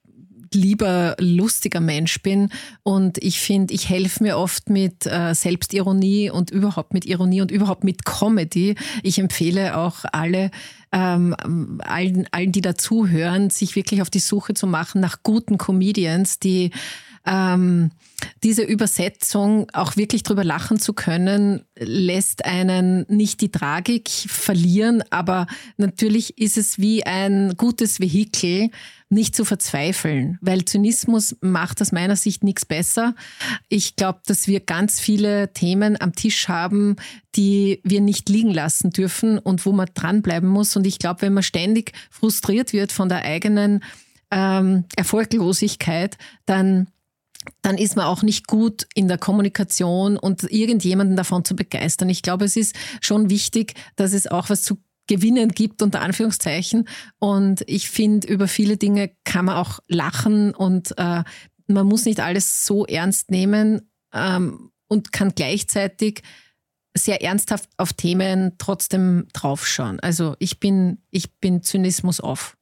lieber lustiger Mensch bin und ich finde, ich helfe mir oft mit äh, Selbstironie und überhaupt mit Ironie und überhaupt mit Comedy. Ich empfehle auch alle, ähm, allen, allen, die dazuhören, sich wirklich auf die Suche zu machen nach guten Comedians, die ähm, diese Übersetzung, auch wirklich drüber lachen zu können, lässt einen nicht die Tragik verlieren, aber natürlich ist es wie ein gutes Vehikel, nicht zu verzweifeln, weil Zynismus macht aus meiner Sicht nichts besser. Ich glaube, dass wir ganz viele Themen am Tisch haben, die wir nicht liegen lassen dürfen und wo man dranbleiben muss. Und ich glaube, wenn man ständig frustriert wird von der eigenen ähm, Erfolglosigkeit, dann dann ist man auch nicht gut in der Kommunikation und irgendjemanden davon zu begeistern. Ich glaube, es ist schon wichtig, dass es auch was zu gewinnen gibt, unter Anführungszeichen. Und ich finde, über viele Dinge kann man auch lachen und äh, man muss nicht alles so ernst nehmen ähm, und kann gleichzeitig sehr ernsthaft auf Themen trotzdem draufschauen. Also ich bin, ich bin Zynismus off.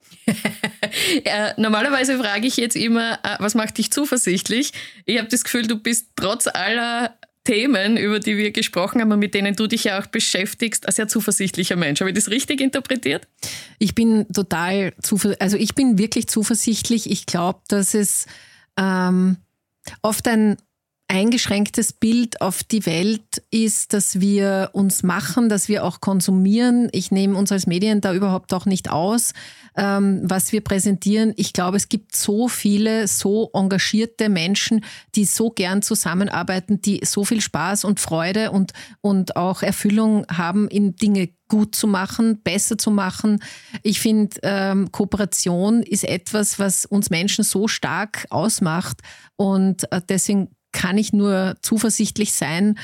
Ja, normalerweise frage ich jetzt immer, was macht dich zuversichtlich? Ich habe das Gefühl, du bist trotz aller Themen, über die wir gesprochen haben und mit denen du dich ja auch beschäftigst, ein sehr zuversichtlicher Mensch. Habe ich das richtig interpretiert? Ich bin total zuversichtlich, also ich bin wirklich zuversichtlich. Ich glaube, dass es ähm, oft ein eingeschränktes Bild auf die Welt ist, dass wir uns machen, dass wir auch konsumieren. Ich nehme uns als Medien da überhaupt auch nicht aus, ähm, was wir präsentieren. Ich glaube, es gibt so viele, so engagierte Menschen, die so gern zusammenarbeiten, die so viel Spaß und Freude und, und auch Erfüllung haben, in Dinge gut zu machen, besser zu machen. Ich finde, ähm, Kooperation ist etwas, was uns Menschen so stark ausmacht und äh, deswegen kann ich nur zuversichtlich sein.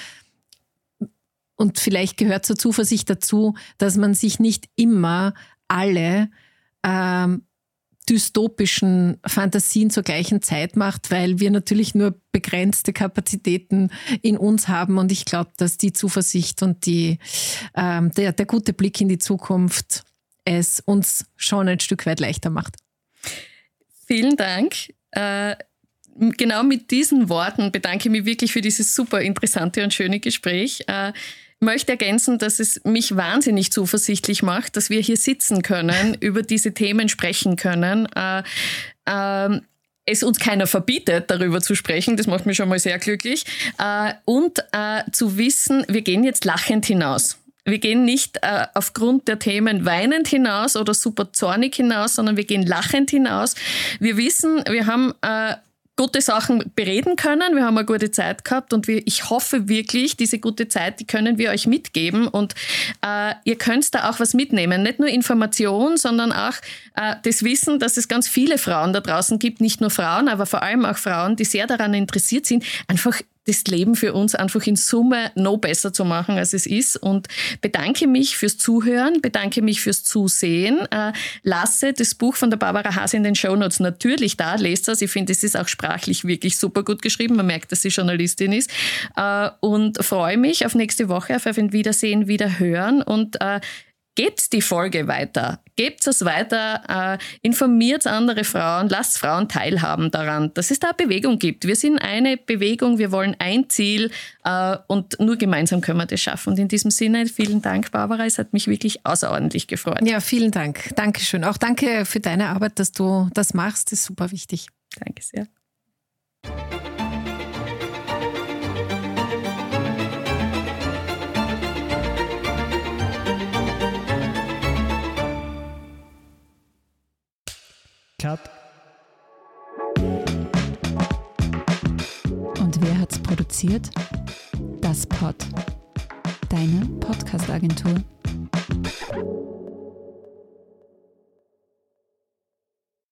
Und vielleicht gehört zur Zuversicht dazu, dass man sich nicht immer alle ähm, dystopischen Fantasien zur gleichen Zeit macht, weil wir natürlich nur begrenzte Kapazitäten in uns haben. Und ich glaube, dass die Zuversicht und die, ähm, der, der gute Blick in die Zukunft es uns schon ein Stück weit leichter macht. Vielen Dank. Äh Genau mit diesen Worten bedanke ich mich wirklich für dieses super interessante und schöne Gespräch. Ich möchte ergänzen, dass es mich wahnsinnig zuversichtlich macht, dass wir hier sitzen können, über diese Themen sprechen können. Es uns keiner verbietet, darüber zu sprechen, das macht mich schon mal sehr glücklich. Und zu wissen, wir gehen jetzt lachend hinaus. Wir gehen nicht äh, aufgrund der Themen weinend hinaus oder super zornig hinaus, sondern wir gehen lachend hinaus. Wir wissen, wir haben äh, gute Sachen bereden können. Wir haben eine gute Zeit gehabt und wir, ich hoffe wirklich, diese gute Zeit, die können wir euch mitgeben und äh, ihr könnt da auch was mitnehmen. Nicht nur Information, sondern auch äh, das Wissen, dass es ganz viele Frauen da draußen gibt, nicht nur Frauen, aber vor allem auch Frauen, die sehr daran interessiert sind, einfach das Leben für uns einfach in Summe noch besser zu machen, als es ist. Und bedanke mich fürs Zuhören, bedanke mich fürs Zusehen. Äh, lasse das Buch von der Barbara Haas in den Shownotes natürlich da, lest das. Ich finde, es ist auch sprachlich wirklich super gut geschrieben. Man merkt, dass sie Journalistin ist. Äh, und freue mich auf nächste Woche, auf ein Wiedersehen, Wiederhören. Und äh, gebt die Folge weiter, gebt es weiter, äh, informiert andere Frauen, lasst Frauen teilhaben daran, dass es da eine Bewegung gibt. Wir sind eine Bewegung, wir wollen ein Ziel äh, und nur gemeinsam können wir das schaffen. Und in diesem Sinne, vielen Dank, Barbara, es hat mich wirklich außerordentlich gefreut. Ja, vielen Dank. Dankeschön. Auch danke für deine Arbeit, dass du das machst, das ist super wichtig. Danke sehr. Und wer hat's produziert? Das Pod. Deine Podcast-Agentur.